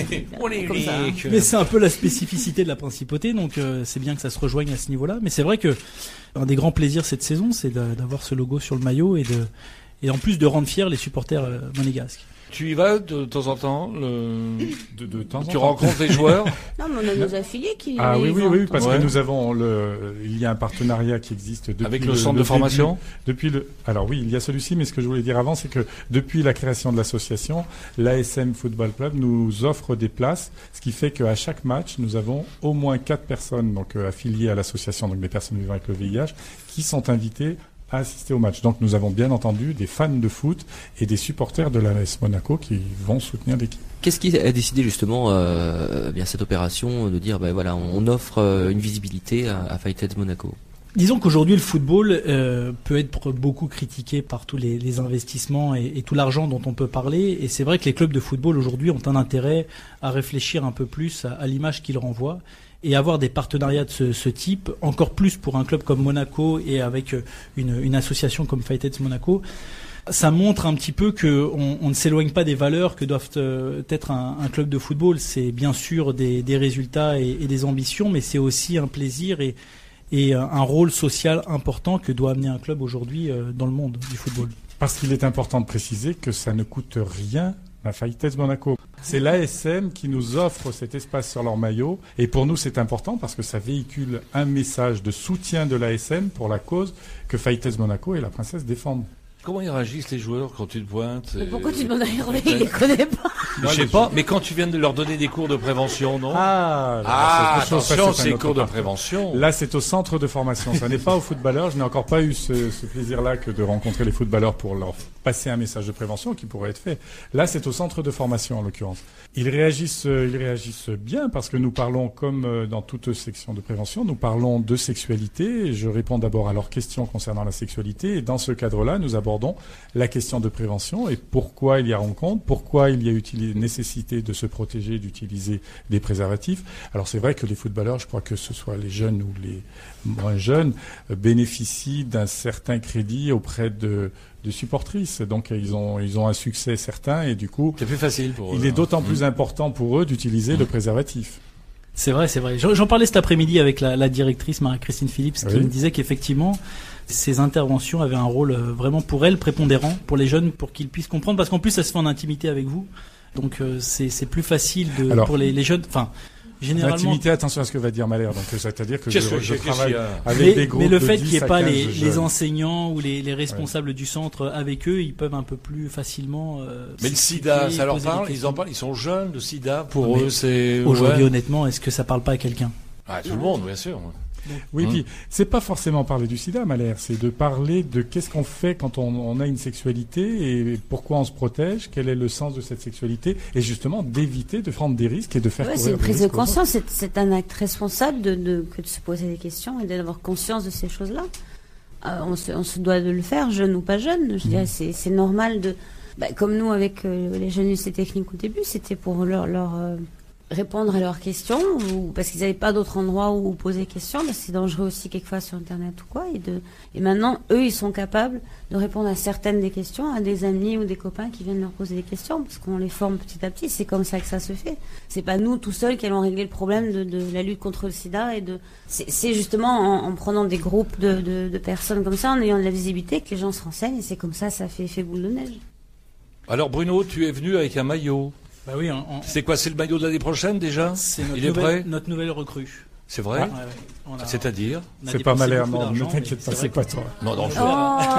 On est Comme ça. unique. Mais c'est un peu la spécificité de la principauté, donc euh, c'est bien que ça se rejoigne à ce niveau-là. Mais c'est vrai que un des grands plaisirs cette saison, c'est d'a- d'avoir ce logo sur le maillot et de et en plus de rendre fiers les supporters euh, monégasques. Tu y vas de, de temps en temps le... de, de temps Tu en temps. rencontres les joueurs? Non, mais on a nos affiliés qui. Ah oui, oui, vont. oui, parce Ouais. que nous avons le, il y a un partenariat qui existe depuis Avec le centre de formation début, depuis le, alors oui, il y a celui-ci, mais ce que je voulais dire avant, c'est que depuis la création de l'association, l'A S M Football Club nous offre des places, ce qui fait qu'à chaque match, nous avons au moins quatre personnes, donc euh, affiliées à l'association, donc des personnes vivant avec le V I H, qui sont invitées à assister au match. Donc nous avons bien entendu des fans de foot et des supporters de l'A S Monaco qui vont soutenir l'équipe. Qu'est-ce qui a décidé justement euh, bien cette opération de dire ben voilà on offre euh, une visibilité à, à Fightheads Monaco? Disons qu'aujourd'hui le football euh, peut être beaucoup critiqué par tous les, les investissements et, et tout l'argent dont on peut parler, et c'est vrai que les clubs de football aujourd'hui ont un intérêt à réfléchir un peu plus à, à l'image qu'ils renvoient et avoir des partenariats de ce, ce type, encore plus pour un club comme Monaco et avec une, une association comme Fightheads Monaco. Ça montre un petit peu que on, on ne s'éloigne pas des valeurs que doivent euh, être un, un club de football. C'est bien sûr des, des résultats et, et des ambitions, mais c'est aussi un plaisir et, et un rôle social important que doit amener un club aujourd'hui euh, dans le monde du football. Parce qu'il est important de préciser que ça ne coûte rien à Fightheads Monaco. C'est l'A S M qui nous offre cet espace sur leur maillot. Et pour nous, c'est important parce que ça véhicule un message de soutien de l'A S M pour la cause que Fightheads Monaco et la Princesse défendent. Comment ils réagissent les joueurs quand tu te pointes? Mais pourquoi tu demandes à Hervé? Il les connaît pas. Je sais pas, mais quand tu viens de leur donner des cours de prévention, non? Ah, ah c'est autre chose. attention, Ça, c'est un cours de autre prévention. Là, c'est au centre de formation. Ça n'est pas aux footballeurs. Je n'ai encore pas eu ce, ce plaisir-là que de rencontrer les footballeurs pour leur passer un message de prévention qui pourrait être fait. Là, c'est au centre de formation, en l'occurrence. Ils réagissent, ils réagissent bien parce que nous parlons, comme dans toute section de prévention, nous parlons de sexualité. Je réponds d'abord à leurs questions concernant la sexualité. Et dans ce cadre-là, nous abordons la question de prévention et pourquoi il y a rencontre, pourquoi il y a utilisé, nécessité de se protéger, d'utiliser des préservatifs. Alors c'est vrai que les footballeurs, je crois que ce soit les jeunes ou les moins jeunes, euh, bénéficient d'un certain crédit auprès de, de supportrices. Donc ils ont, ils ont un succès certain et du coup, c'est plus facile pour eux. Il est d'autant mmh. plus important pour eux d'utiliser mmh. le préservatif. C'est vrai, c'est vrai. J'en parlais cet après-midi avec la, la directrice Marie-Christine Phillips qui oui. me disait qu'effectivement, ces interventions avaient un rôle vraiment pour elle prépondérant, pour les jeunes, pour qu'ils puissent comprendre, parce qu'en plus ça se fait en intimité avec vous, donc euh, c'est, c'est plus facile de, Alors, pour les, les jeunes. Enfin, généralement. L'intimité, attention à ce que va dire Malher. Donc c'est-à-dire que je, que je travaille a... avec mais, des groupes mais le fait de qu'il n'y ait pas les, jeunes. les enseignants ou les, les responsables ouais. du centre avec eux, ils peuvent un peu plus facilement. Euh, mais le SIDA, ça leur parle. Ils en parlent. Ils sont jeunes. Le SIDA, pour non, eux, c'est. Aujourd'hui, ouais. honnêtement, est-ce que ça parle pas à quelqu'un? Ah, tout le monde, bien sûr. Oui, mmh. puis c'est pas forcément parler du sida, Malher, c'est de parler de qu'est-ce qu'on fait quand on, on a une sexualité et pourquoi on se protège, quel est le sens de cette sexualité, et justement d'éviter de prendre des risques et de faire. Ouais, c'est une prise de conscience, c'est, c'est un acte responsable de, de, que de se poser des questions et d'avoir conscience de ces choses-là. Euh, on, se, on se doit de le faire, jeune ou pas jeune. Je mmh. dirais, c'est, c'est normal de, bah, comme nous avec euh, les jeunes lycées techniques au début, c'était pour leur, leur euh, répondre à leurs questions ou parce qu'ils n'avaient pas d'autre endroit où poser des questions, parce que c'est dangereux aussi quelquefois sur internet ou quoi, et de et maintenant eux ils sont capables de répondre à certaines des questions à des amis ou des copains qui viennent leur poser des questions parce qu'on les forme petit à petit. C'est comme ça que ça se fait. C'est pas nous tout seuls qui allons régler le problème de, de la lutte contre le sida, et de c'est, c'est justement en, en prenant des groupes de, de, de personnes comme ça, en ayant de la visibilité, que les gens se renseignent, et c'est comme ça ça fait effet boule de neige. Alors Bruno, tu es venu avec un maillot. Bah oui, on, on... C'est quoi, c'est le maillot de l'année prochaine déjà? C'est notre, Il nouvelle, est prêt notre nouvelle recrue. C'est vrai? Ouais, ouais, ouais. A, C'est-à-dire? C'est pas Malher, non, ne t'inquiète pas, c'est pas toi. Non, non, je... oh on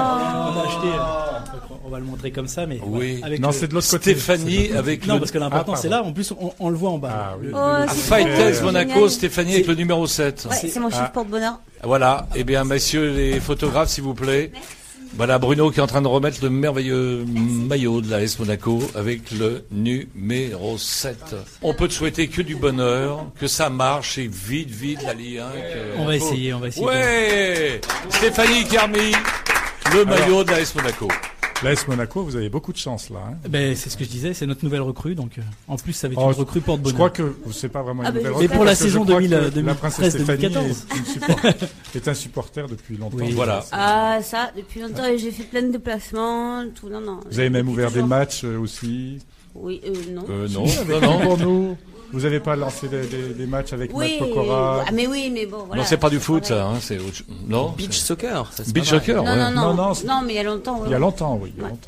a acheté, euh, on va le montrer comme ça, mais oui. avec non, le... c'est de l'autre côté. Stéphanie avec non, le... parce que l'important ah, c'est là, en plus on, on le voit en bas. Ah, oui. le, oh, le... Fightheads Monaco, génial. Stéphanie avec le numéro sept. Ouais, c'est, c'est mon chiffre ah. porte-bonheur. Voilà, eh bien messieurs les photographes s'il vous plaît. Merci. Voilà Bruno qui est en train de remettre le merveilleux maillot de l'A S Monaco avec le numéro sept. On peut te souhaiter que du bonheur, que ça marche et vite, vite la Ligue un. On va essayer, on va essayer. Ouais, Stéphanie qui a remis le maillot Alors, de l'A S Monaco. L'A S Monaco, vous avez beaucoup de chance là. Hein. Ben, c'est ce que je disais, c'est notre nouvelle recrue, donc euh, en plus ça va être oh, une recrue porte-bonheur. Je crois que c'est pas vraiment une ah, nouvelle mais recrue. Mais pour la saison deux mille treize la princesse Stéphanie deux mille quatorze est, une support, est un supporter depuis longtemps. Oui, voilà. Ah ça, depuis longtemps, j'ai fait plein de déplacements, tout. Non, non. Vous avez même ouvert toujours. des matchs euh, aussi. Oui, euh, non. Euh, non, non, non, pour nous. Vous n'avez pas lancé des, des, des matchs avec oui, Matt Pokora? Ah mais oui, mais bon, voilà. Non, c'est pas du foot, ça, hein, c'est non. Beach c'est... soccer, ça c'est Beach soccer, non, ouais. non, non, non, non, non, mais il y a longtemps. Ouais. Il y a longtemps, oui, il y a longtemps.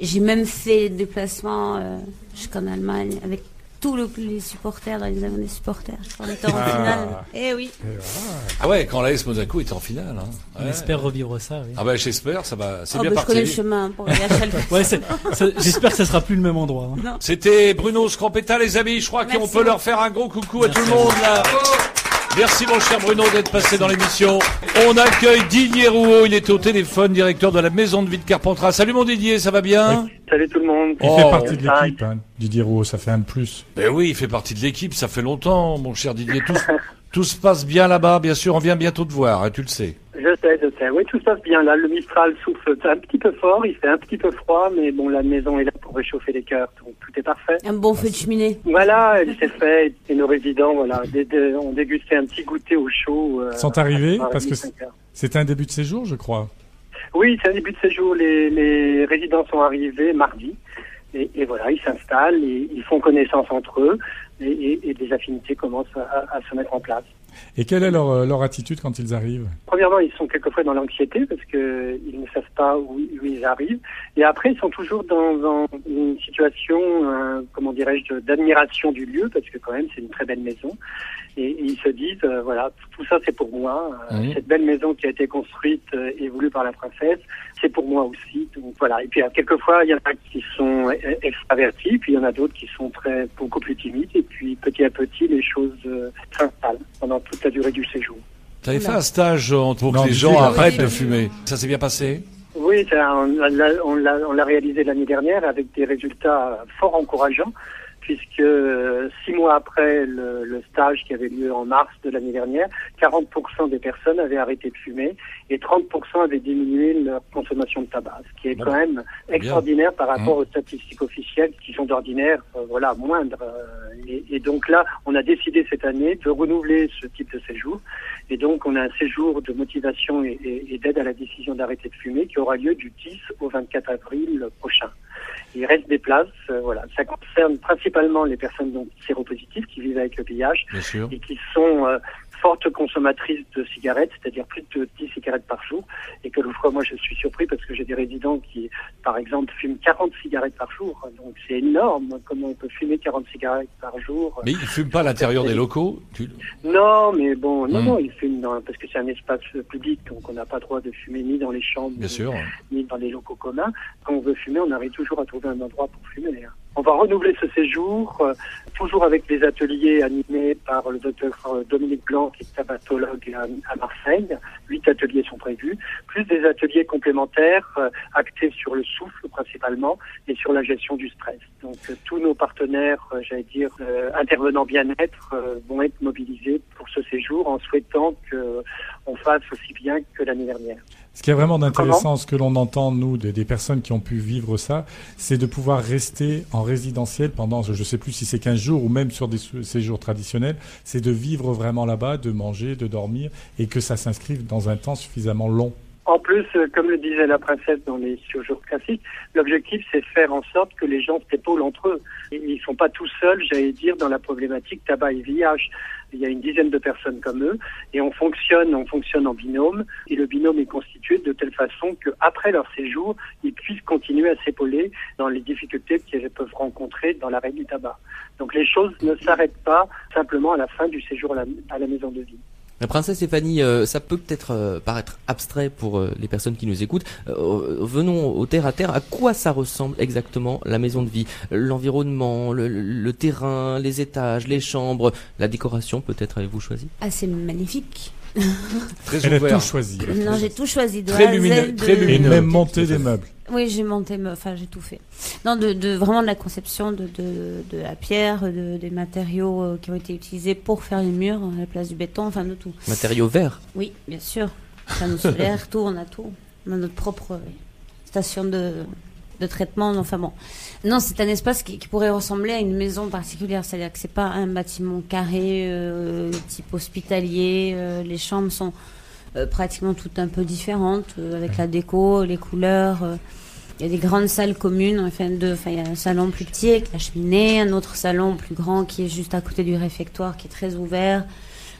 J'ai même fait des déplacements euh, jusqu'en Allemagne avec tous le, les supporters, dans les années des supporters. On était en Ah. finale. Eh oui. Ah ouais, quand l'A S Monaco était en finale. Hein. On Ouais. espère revivre ça. Oui. Ah bah j'espère, ça va, c'est Oh, bien bah, je parti. connais le chemin pour aller à Chalon. Ouais, c'est- ça- j'espère que ça sera plus le même endroit. hein. Non. C'était Bruno Scrampetta, les amis. Je crois qu'on peut leur faire un gros coucou à tout le monde là. Merci mon cher Bruno d'être passé dans l'émission. On accueille Didier Rouault, il est au téléphone, directeur de la maison de vie de Carpentras. Salut mon Didier, ça va bien? Salut tout le monde. Il Oh. fait partie de l'équipe, hein, Didier Rouault, ça fait un de plus. Ben oui, il fait partie de l'équipe, ça fait longtemps, mon cher Didier. Tout, tout se passe bien là-bas, bien sûr, on vient bientôt te voir, hein, tu le sais. Je sais, je sais. Oui, tout se passe bien là. Le Mistral souffle un petit peu fort, il fait un petit peu froid, mais bon, la maison est là pour réchauffer les cœurs, donc tout est parfait. Un bon feu de cheminée. Voilà, il s'est fait, et nos résidents, voilà, dé- dé- ont dégusté un petit goûter au chaud. Euh, Sont arrivés à- à parce que cinq heures. c'était un début de séjour, je crois. Oui, c'est un début de séjour. Les, les résidents sont arrivés mardi. Et, et voilà, ils s'installent, et ils font connaissance entre eux, et, et, et des affinités commencent à, à se mettre en place. Et quelle est leur, euh, leur attitude quand ils arrivent? Premièrement, ils sont quelquefois dans l'anxiété parce que ils ne savent pas où, où ils arrivent. Et après, ils sont toujours dans, dans une situation, euh, comment dirais-je, de- d'admiration du lieu parce que quand même, c'est une très belle maison. Et, et ils se disent, euh, voilà, tout ça, c'est pour moi. Euh, Mhm. Cette belle maison qui a été construite euh, et voulue par la princesse, c'est pour moi aussi. Donc voilà. Et puis, euh, quelquefois, il y en a qui sont euh, extravertis, puis il y en a d'autres qui sont très beaucoup plus timides. Et puis, petit à petit, les choses euh, s'installent pendant toute la durée du séjour. T'avais fait un stage euh, pour que Non, les du gens tout. arrêtent Oui, de oui. fumer. Ça s'est bien passé? Oui, ça, on l'a on l'a- on l'a réalisé l'année dernière avec des résultats fort encourageants, puisque euh, six mois après le, le stage qui avait lieu en mars de l'année dernière, quarante pour cent des personnes avaient arrêté de fumer et trente pour cent avaient diminué leur consommation de tabac, ce qui est Bon. quand même extraordinaire par rapport Mmh. aux statistiques officielles qui sont d'ordinaire euh, voilà, moindres. Euh, Et, et donc là, on a décidé cette année de renouveler ce type de séjour. Et donc, on a un séjour de motivation et, et- et d'aide à la décision d'arrêter de fumer qui aura lieu du dix au vingt-quatre avril prochain. Il reste des places, euh, voilà. Ça concerne principalement les personnes donc séropositives qui vivent avec le V I H Bien sûr. et qui sont euh, fortes consommatrices de cigarettes, c'est-à-dire plus de dix cigarettes par jour. Et que fois, moi, je suis surpris parce que j'ai des résidents qui, par exemple, fument quarante cigarettes par jour. Donc, c'est énorme. Comment on peut fumer quarante cigarettes par jour? Mais ils fument pas à l'intérieur des locaux? Tu... Non, mais bon, non, Hmm. non, ils fument dans, parce que c'est un espace public, donc on n'a pas le droit de fumer ni dans les chambres, Bien sûr. ni dans les locaux communs. Quand on veut fumer, on arrive toujours à trouver un endroit pour fumer. hein. On va renouveler ce séjour, euh, toujours avec des ateliers animés par le docteur Dominique Blanc, qui est tabatologue à, à Marseille. Huit ateliers sont prévus, plus des ateliers complémentaires euh, axés sur le souffle principalement et sur la gestion du stress. Donc euh, tous nos partenaires, euh, j'allais dire, euh, intervenants bien-être, euh, vont être mobilisés pour ce séjour en souhaitant qu'on fasse aussi bien que l'année dernière. Ce qui est vraiment d'intéressant, ce que l'on entend, nous, des, des personnes qui ont pu vivre ça, c'est de pouvoir rester en résidentiel pendant, je ne sais plus si c'est quinze jours ou même sur des sou- séjours traditionnels, c'est de vivre vraiment là-bas, de manger, de dormir, et que ça s'inscrive dans un temps suffisamment long. En plus, euh, comme le disait la princesse dans les séjours classiques, l'objectif c'est de faire en sorte que les gens s'épaulent entre eux. Et ils sont pas tout seuls, j'allais dire, dans la problématique tabac et V I H. Il y a une dizaine de personnes comme eux et on fonctionne, on fonctionne en binôme. Et le binôme est constitué de telle façon que après leur séjour, ils puissent continuer à s'épauler dans les difficultés qu'ils peuvent rencontrer dans l'arrêt du tabac. Donc les choses ne s'arrêtent pas simplement à la fin du séjour à la, à la maison de vie. La princesse Stéphanie, euh, ça peut peut-être euh, paraître abstrait pour euh, les personnes qui nous écoutent. Euh, venons au terre à terre. À quoi ça ressemble exactement la maison de vie? L'environnement, le, le terrain, les étages, les chambres, la décoration peut-être avez-vous choisi? Ah, c'est magnifique. Très Elle a ouvert. tout choisi. Non, j'ai tout choisi. De Très A à Z, lumineux, de- très Et lumineux. même monter des meubles. Oui, j'ai monté, me- enfin j'ai tout fait. Non, de, de vraiment de la conception de, de, de la pierre, de, des matériaux euh, qui ont été utilisés pour faire les murs à la place du béton, enfin de tout. Matériaux verts? Oui, bien sûr. Panneaux solaires, tout, on a tout. On a notre propre euh, station de, de traitement, enfin bon. Non, c'est un espace qui, qui pourrait ressembler à une maison particulière, c'est-à-dire que c'est pas un bâtiment carré euh, type hospitalier. euh, les chambres sont euh, pratiquement toutes un peu différentes, euh, avec la déco, les couleurs. euh, Il y a des grandes salles communes, enfin deux, enfin il y a un salon plus petit avec la cheminée, un autre salon plus grand qui est juste à côté du réfectoire, qui est très ouvert,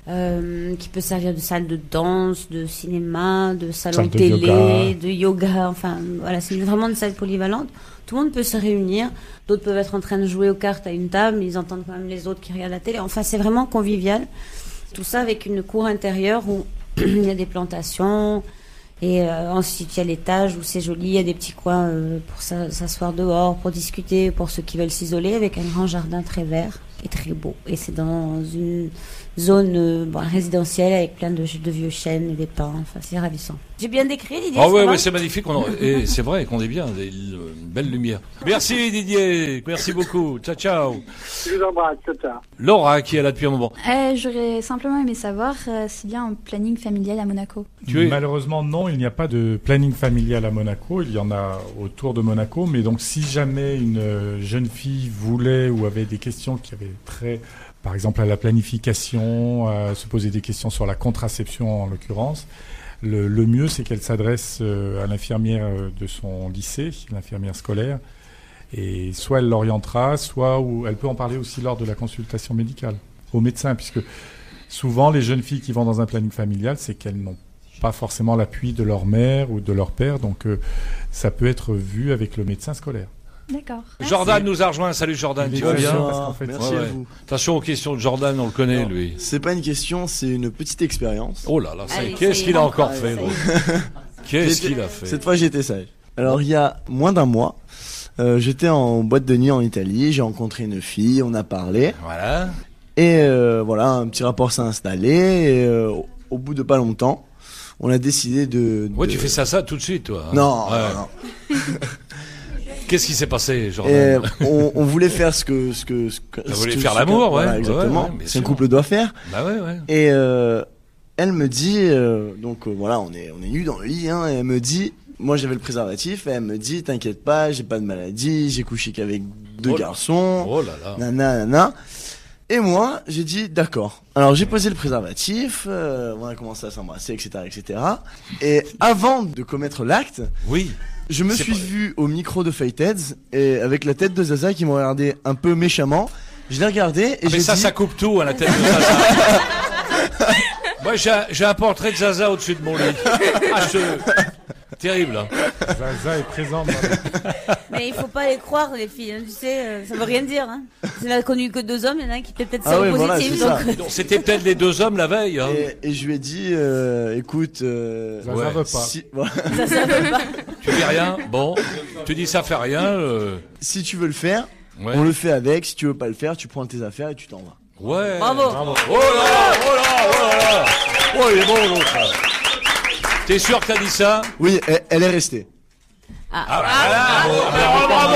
euh, qui peut servir de salle de danse, de cinéma, de salon Salle de télé, yoga. de yoga. Enfin, voilà, c'est vraiment une salle polyvalente. Tout le monde peut se réunir. D'autres peuvent être en train de jouer aux cartes à une table, mais ils entendent quand même les autres qui regardent la télé. Enfin, c'est vraiment convivial. Tout ça avec une cour intérieure où il y a des plantations. Et euh, ensuite, il y a l'étage où c'est joli. Il y a des petits coins euh, pour s'asseoir dehors, pour discuter, pour ceux qui veulent s'isoler, avec un grand jardin très vert et très beau. Et c'est dans une zone euh, bon, résidentielle avec plein de, de vieux chênes et des pins. Enfin, c'est ravissant. J'ai bien décrit, Didier? Ah ouais, ouais, c'est magnifique. On en- Et c'est vrai qu'on est bien. Des une belle lumière. Merci Didier. Merci beaucoup. Ciao, ciao. Je vous embrasse, ciao, ciao. Laura qui est là depuis un moment. Euh, J'aurais simplement aimé savoir euh, s'il y a un planning familial à Monaco. Tu es- Malheureusement, non, il n'y a pas de planning familial à Monaco. Il y en a autour de Monaco. Mais donc, si jamais une euh, jeune fille voulait ou avait des questions qui avaient trait, par exemple, à la planification, à se poser des questions sur la contraception en l'occurrence, le, le mieux, c'est qu'elle s'adresse euh, à l'infirmière euh, de son lycée, l'infirmière scolaire. Et soit elle l'orientera, soit ou elle peut en parler aussi lors de la consultation médicale au médecin, puisque souvent les jeunes filles qui vont dans un planning familial, c'est qu'elles n'ont pas forcément l'appui de leur mère ou de leur père, donc euh, ça peut être vu avec le médecin scolaire. D'accord. Jordan nous a rejoint. Salut Jordan, Il tu est vas patient, bien? parce qu'en fait, Merci Ouais, à ouais. vous. Attention aux questions de Jordan, on le connaît Non, lui. C'est pas une question, c'est une petite expérience. Oh là là, ça y est, Allez, qu'est-ce ça y qu'il est, a encore encore, fait ça y gros est. Qu'est-ce J'étais- qu'il a fait Cette fois, j'étais sage. Alors, il y a moins d'un mois, euh, j'étais en boîte de nuit en Italie, j'ai rencontré une fille, on a parlé. Voilà. Et euh, voilà, un petit rapport s'est installé. Et euh, au- au bout de pas longtemps, on a décidé de. Ouais, de- tu fais ça, ça tout de suite, toi. hein. Non, Ouais. non, non. Qu'est-ce qui s'est passé, Et Jordan on, on voulait faire ce que ce que ce que. Vous ce voulez que- faire ce l'amour, que- voilà, ouais, exactement. ouais, ouais, bien C'est un sûr. couple doit faire. Bah ouais, ouais. Et euh, elle me dit, euh, donc euh, voilà, on est on est nus dans le lit, hein, et elle me dit, moi j'avais le préservatif, et elle me dit, t'inquiète pas, j'ai pas de maladie, j'ai couché qu'avec deux Oh là. garçons, Oh là là. nana, nana. Et moi, j'ai dit d'accord. Alors j'ai posé le préservatif, euh, on a commencé à s'embrasser, et cetera, et cetera. Et avant de commettre l'acte, oui, je me C'est suis pas- vu au micro de Faceheads et avec la tête de Zaza qui m'a regardé un peu méchamment. Je l'ai regardé et Ah, mais j'ai ça, dit... ça coupe tout à la tête de Zaza. Moi, j'ai un, j'ai un portrait de Zaza au-dessus de mon lit. Ah, je... Terrible. hein. Zaza est présent. Mais il faut pas les croire, les filles. hein, tu sais, euh, ça veut rien dire. Hein. Elle n'a connu que deux hommes, il y en a un qui était peut-être Ah ouais, séropositif. voilà, c'est donc... Donc, C'était peut-être les deux hommes la veille. Hein. Et, et je lui ai dit, euh, écoute... Euh, Zaza Ouais. veut pas. si, voilà. Ça, ça veut pas. Tu dis rien. Bon, tu dis ça fait rien. euh, Si tu veux le faire, Ouais. on le fait avec. Si tu veux pas le faire, tu prends tes affaires et tu t'en vas. Ouais. Bravo. Oh là, oh là, oh là là. Oh, il est bon l'autre. T'es sûr que t'as dit ça? Oui, elle, elle est restée. Ah, Ah, bah, voilà. Bravo,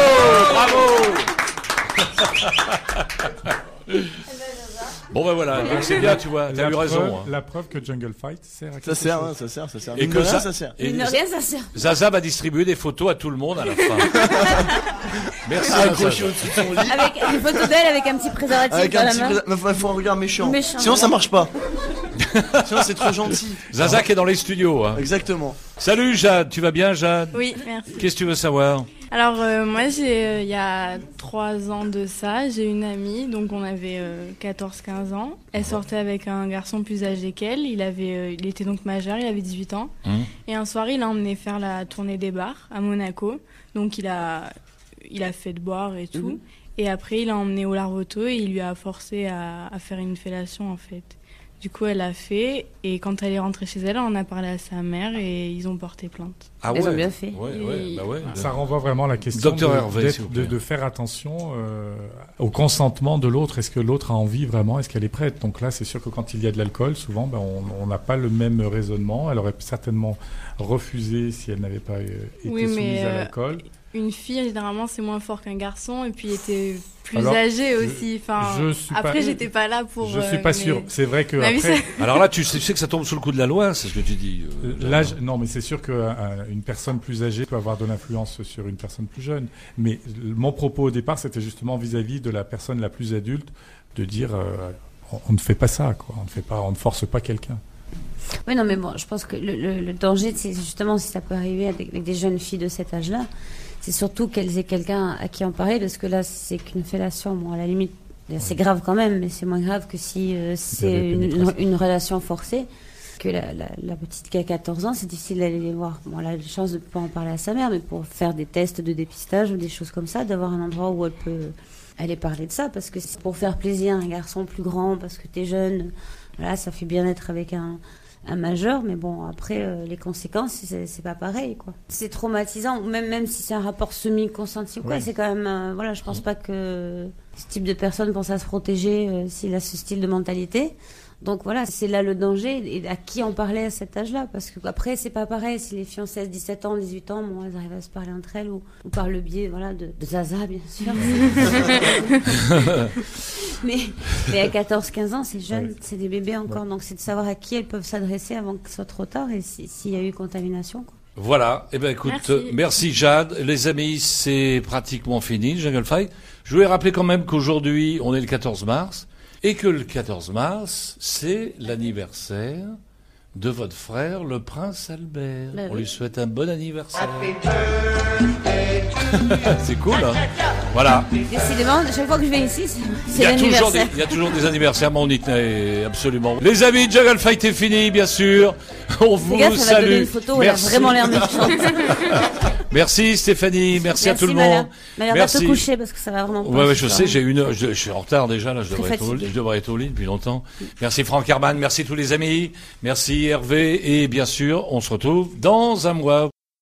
bravo. Bon ben voilà, donc c'est bien, tu vois, t'as La eu raison. preuve- hein. La preuve que Jungle Fight sert à quelque Ça sert, chose. hein, ça sert, ça sert. Et Mine que de rien, ça- ça sert. et- Mine de rien, ça sert. Zaza va distribuer des photos à tout le monde à la fin. Merci. Ah, Zaza. accroché au-dessus de son lit. Avec une photo d'elle avec un petit préservatif Avec dans un la petit main. présent- mais faut, faut un regard méchant. Méchant, Sinon, ça voilà. marche pas. Sinon, c'est trop gentil. Zaza qui est dans les studios. Hein. Exactement. Salut Jade, tu vas bien Jade? Oui, merci. Qu'est-ce que tu veux savoir? Alors euh, moi j'ai euh, il y a trois ans de ça, j'ai une amie, donc on avait euh, quatorze quinze ans. Elle sortait avec un garçon plus âgé qu'elle, il avait euh, il était donc majeur, il avait dix-huit ans. Mmh. Et un soir, il l'a emmené faire la tournée des bars à Monaco. Donc il a il a fait de boire et tout. Mhm. Et après, il l'a emmené au Larvoto et il lui a forcé à, à faire une fellation en fait. Du coup, elle l'a fait et quand elle est rentrée chez elle, on a parlé à sa mère et ils ont porté plainte. Ah Ils ouais. ont bien fait. Ouais, ouais, bah ouais. Ça renvoie vraiment à la question Docteur de, Hervé, d'être- s'il vous de, plaît. de faire attention euh, au consentement de l'autre. Est-ce que l'autre a envie vraiment? Est-ce qu'elle est prête? Donc là, c'est sûr que quand il y a de l'alcool, souvent, ben, on on n'a pas le même raisonnement. Elle aurait certainement refusé si elle n'avait pas euh, été Oui, mais, soumise à euh, l'alcool. Une fille, généralement, c'est moins fort qu'un garçon et puis il était plus Alors, âgé je- aussi. Enfin, je suis après, pas- j'étais pas là pour. Je euh, suis pas mais- sûr. C'est vrai que Ma vie, après, c'est- Alors là, tu sais, tu sais que ça tombe sous le coup de la loi, c'est ce que tu dis. euh, Jade. l'âge, non, mais c'est sûr qu'une personne plus âgée peut avoir de l'influence sur une personne plus jeune. Mais mon propos au départ, c'était justement vis-à-vis de la personne la plus adulte, de dire, euh, on, on ne fait pas ça, quoi. On ne fait pas, on ne force pas quelqu'un. Oui, non, mais bon, je pense que le, le, le danger, c'est justement si ça peut arriver avec, avec des jeunes filles de cet âge-là, c'est surtout qu'elles aient quelqu'un à qui en parler, parce que là, c'est qu'une fellation. Bon, à la limite, C'est grave quand même, mais c'est moins grave que si euh, c'est une, une, une relation forcée. Que la, la, la petite qui a quatorze ans, c'est difficile d'aller les voir. Bon, elle a la chance de pouvoir en parler à sa mère, mais pour faire des tests de dépistage ou des choses comme ça, d'avoir un endroit où elle peut aller parler de ça, parce que c'est pour faire plaisir à un garçon plus grand, parce que t'es jeune, voilà, ça fait bien être avec un, un majeur, mais bon, après, euh, les conséquences, c'est, c'est pas pareil, quoi. C'est traumatisant, même, même si c'est un rapport semi-consenti ou quoi, oui. C'est quand même, euh, voilà, je pense pas que ce type de personne pense à se protéger euh, s'il a ce style de mentalité. Donc voilà, c'est là le danger, et à qui en parler à cet âge-là, parce que après c'est pas pareil, si les filles ont seize, dix-sept ans, dix-huit ans, bon, elles arrivent à se parler entre elles, ou, ou par le biais, voilà, de, de Zaza, bien sûr. mais, mais à quatorze, quinze ans, c'est jeune, ouais. C'est des bébés encore, ouais. Donc c'est de savoir à qui elles peuvent s'adresser avant que ce soit trop tard, et s'il si y a eu contamination, quoi. Voilà, eh ben écoute, merci. merci Jade. Les amis, c'est pratiquement fini, Jungle Fight. Je voulais rappeler quand même qu'aujourd'hui, on est le quatorze mars, et que le quatorze mars, c'est l'anniversaire de votre frère, le prince Albert. Ben On oui. lui souhaite un bon anniversaire. C'est cool, hein? Voilà. Décidément, chaque fois que je vais ici, c'est, c'est il y a l'anniversaire. Toujours des, il y a toujours des anniversaires, mais on y tenait absolument. Les amis, Jungle Fight est fini, bien sûr. On vous gars, ça salue. Va donner une photo, merci. Elle a vraiment l'air méchante. Merci Stéphanie, merci, merci à tout le monde. Mais alors, merci. Va te coucher parce que ça va vraiment pas. Ouais, ouais, je sais, j'ai une heure, je, je suis en retard déjà, là, je devrais, être au, je devrais être au lit depuis longtemps. Merci Franck Herman, merci tous les amis, merci Hervé, et bien sûr, on se retrouve dans un mois.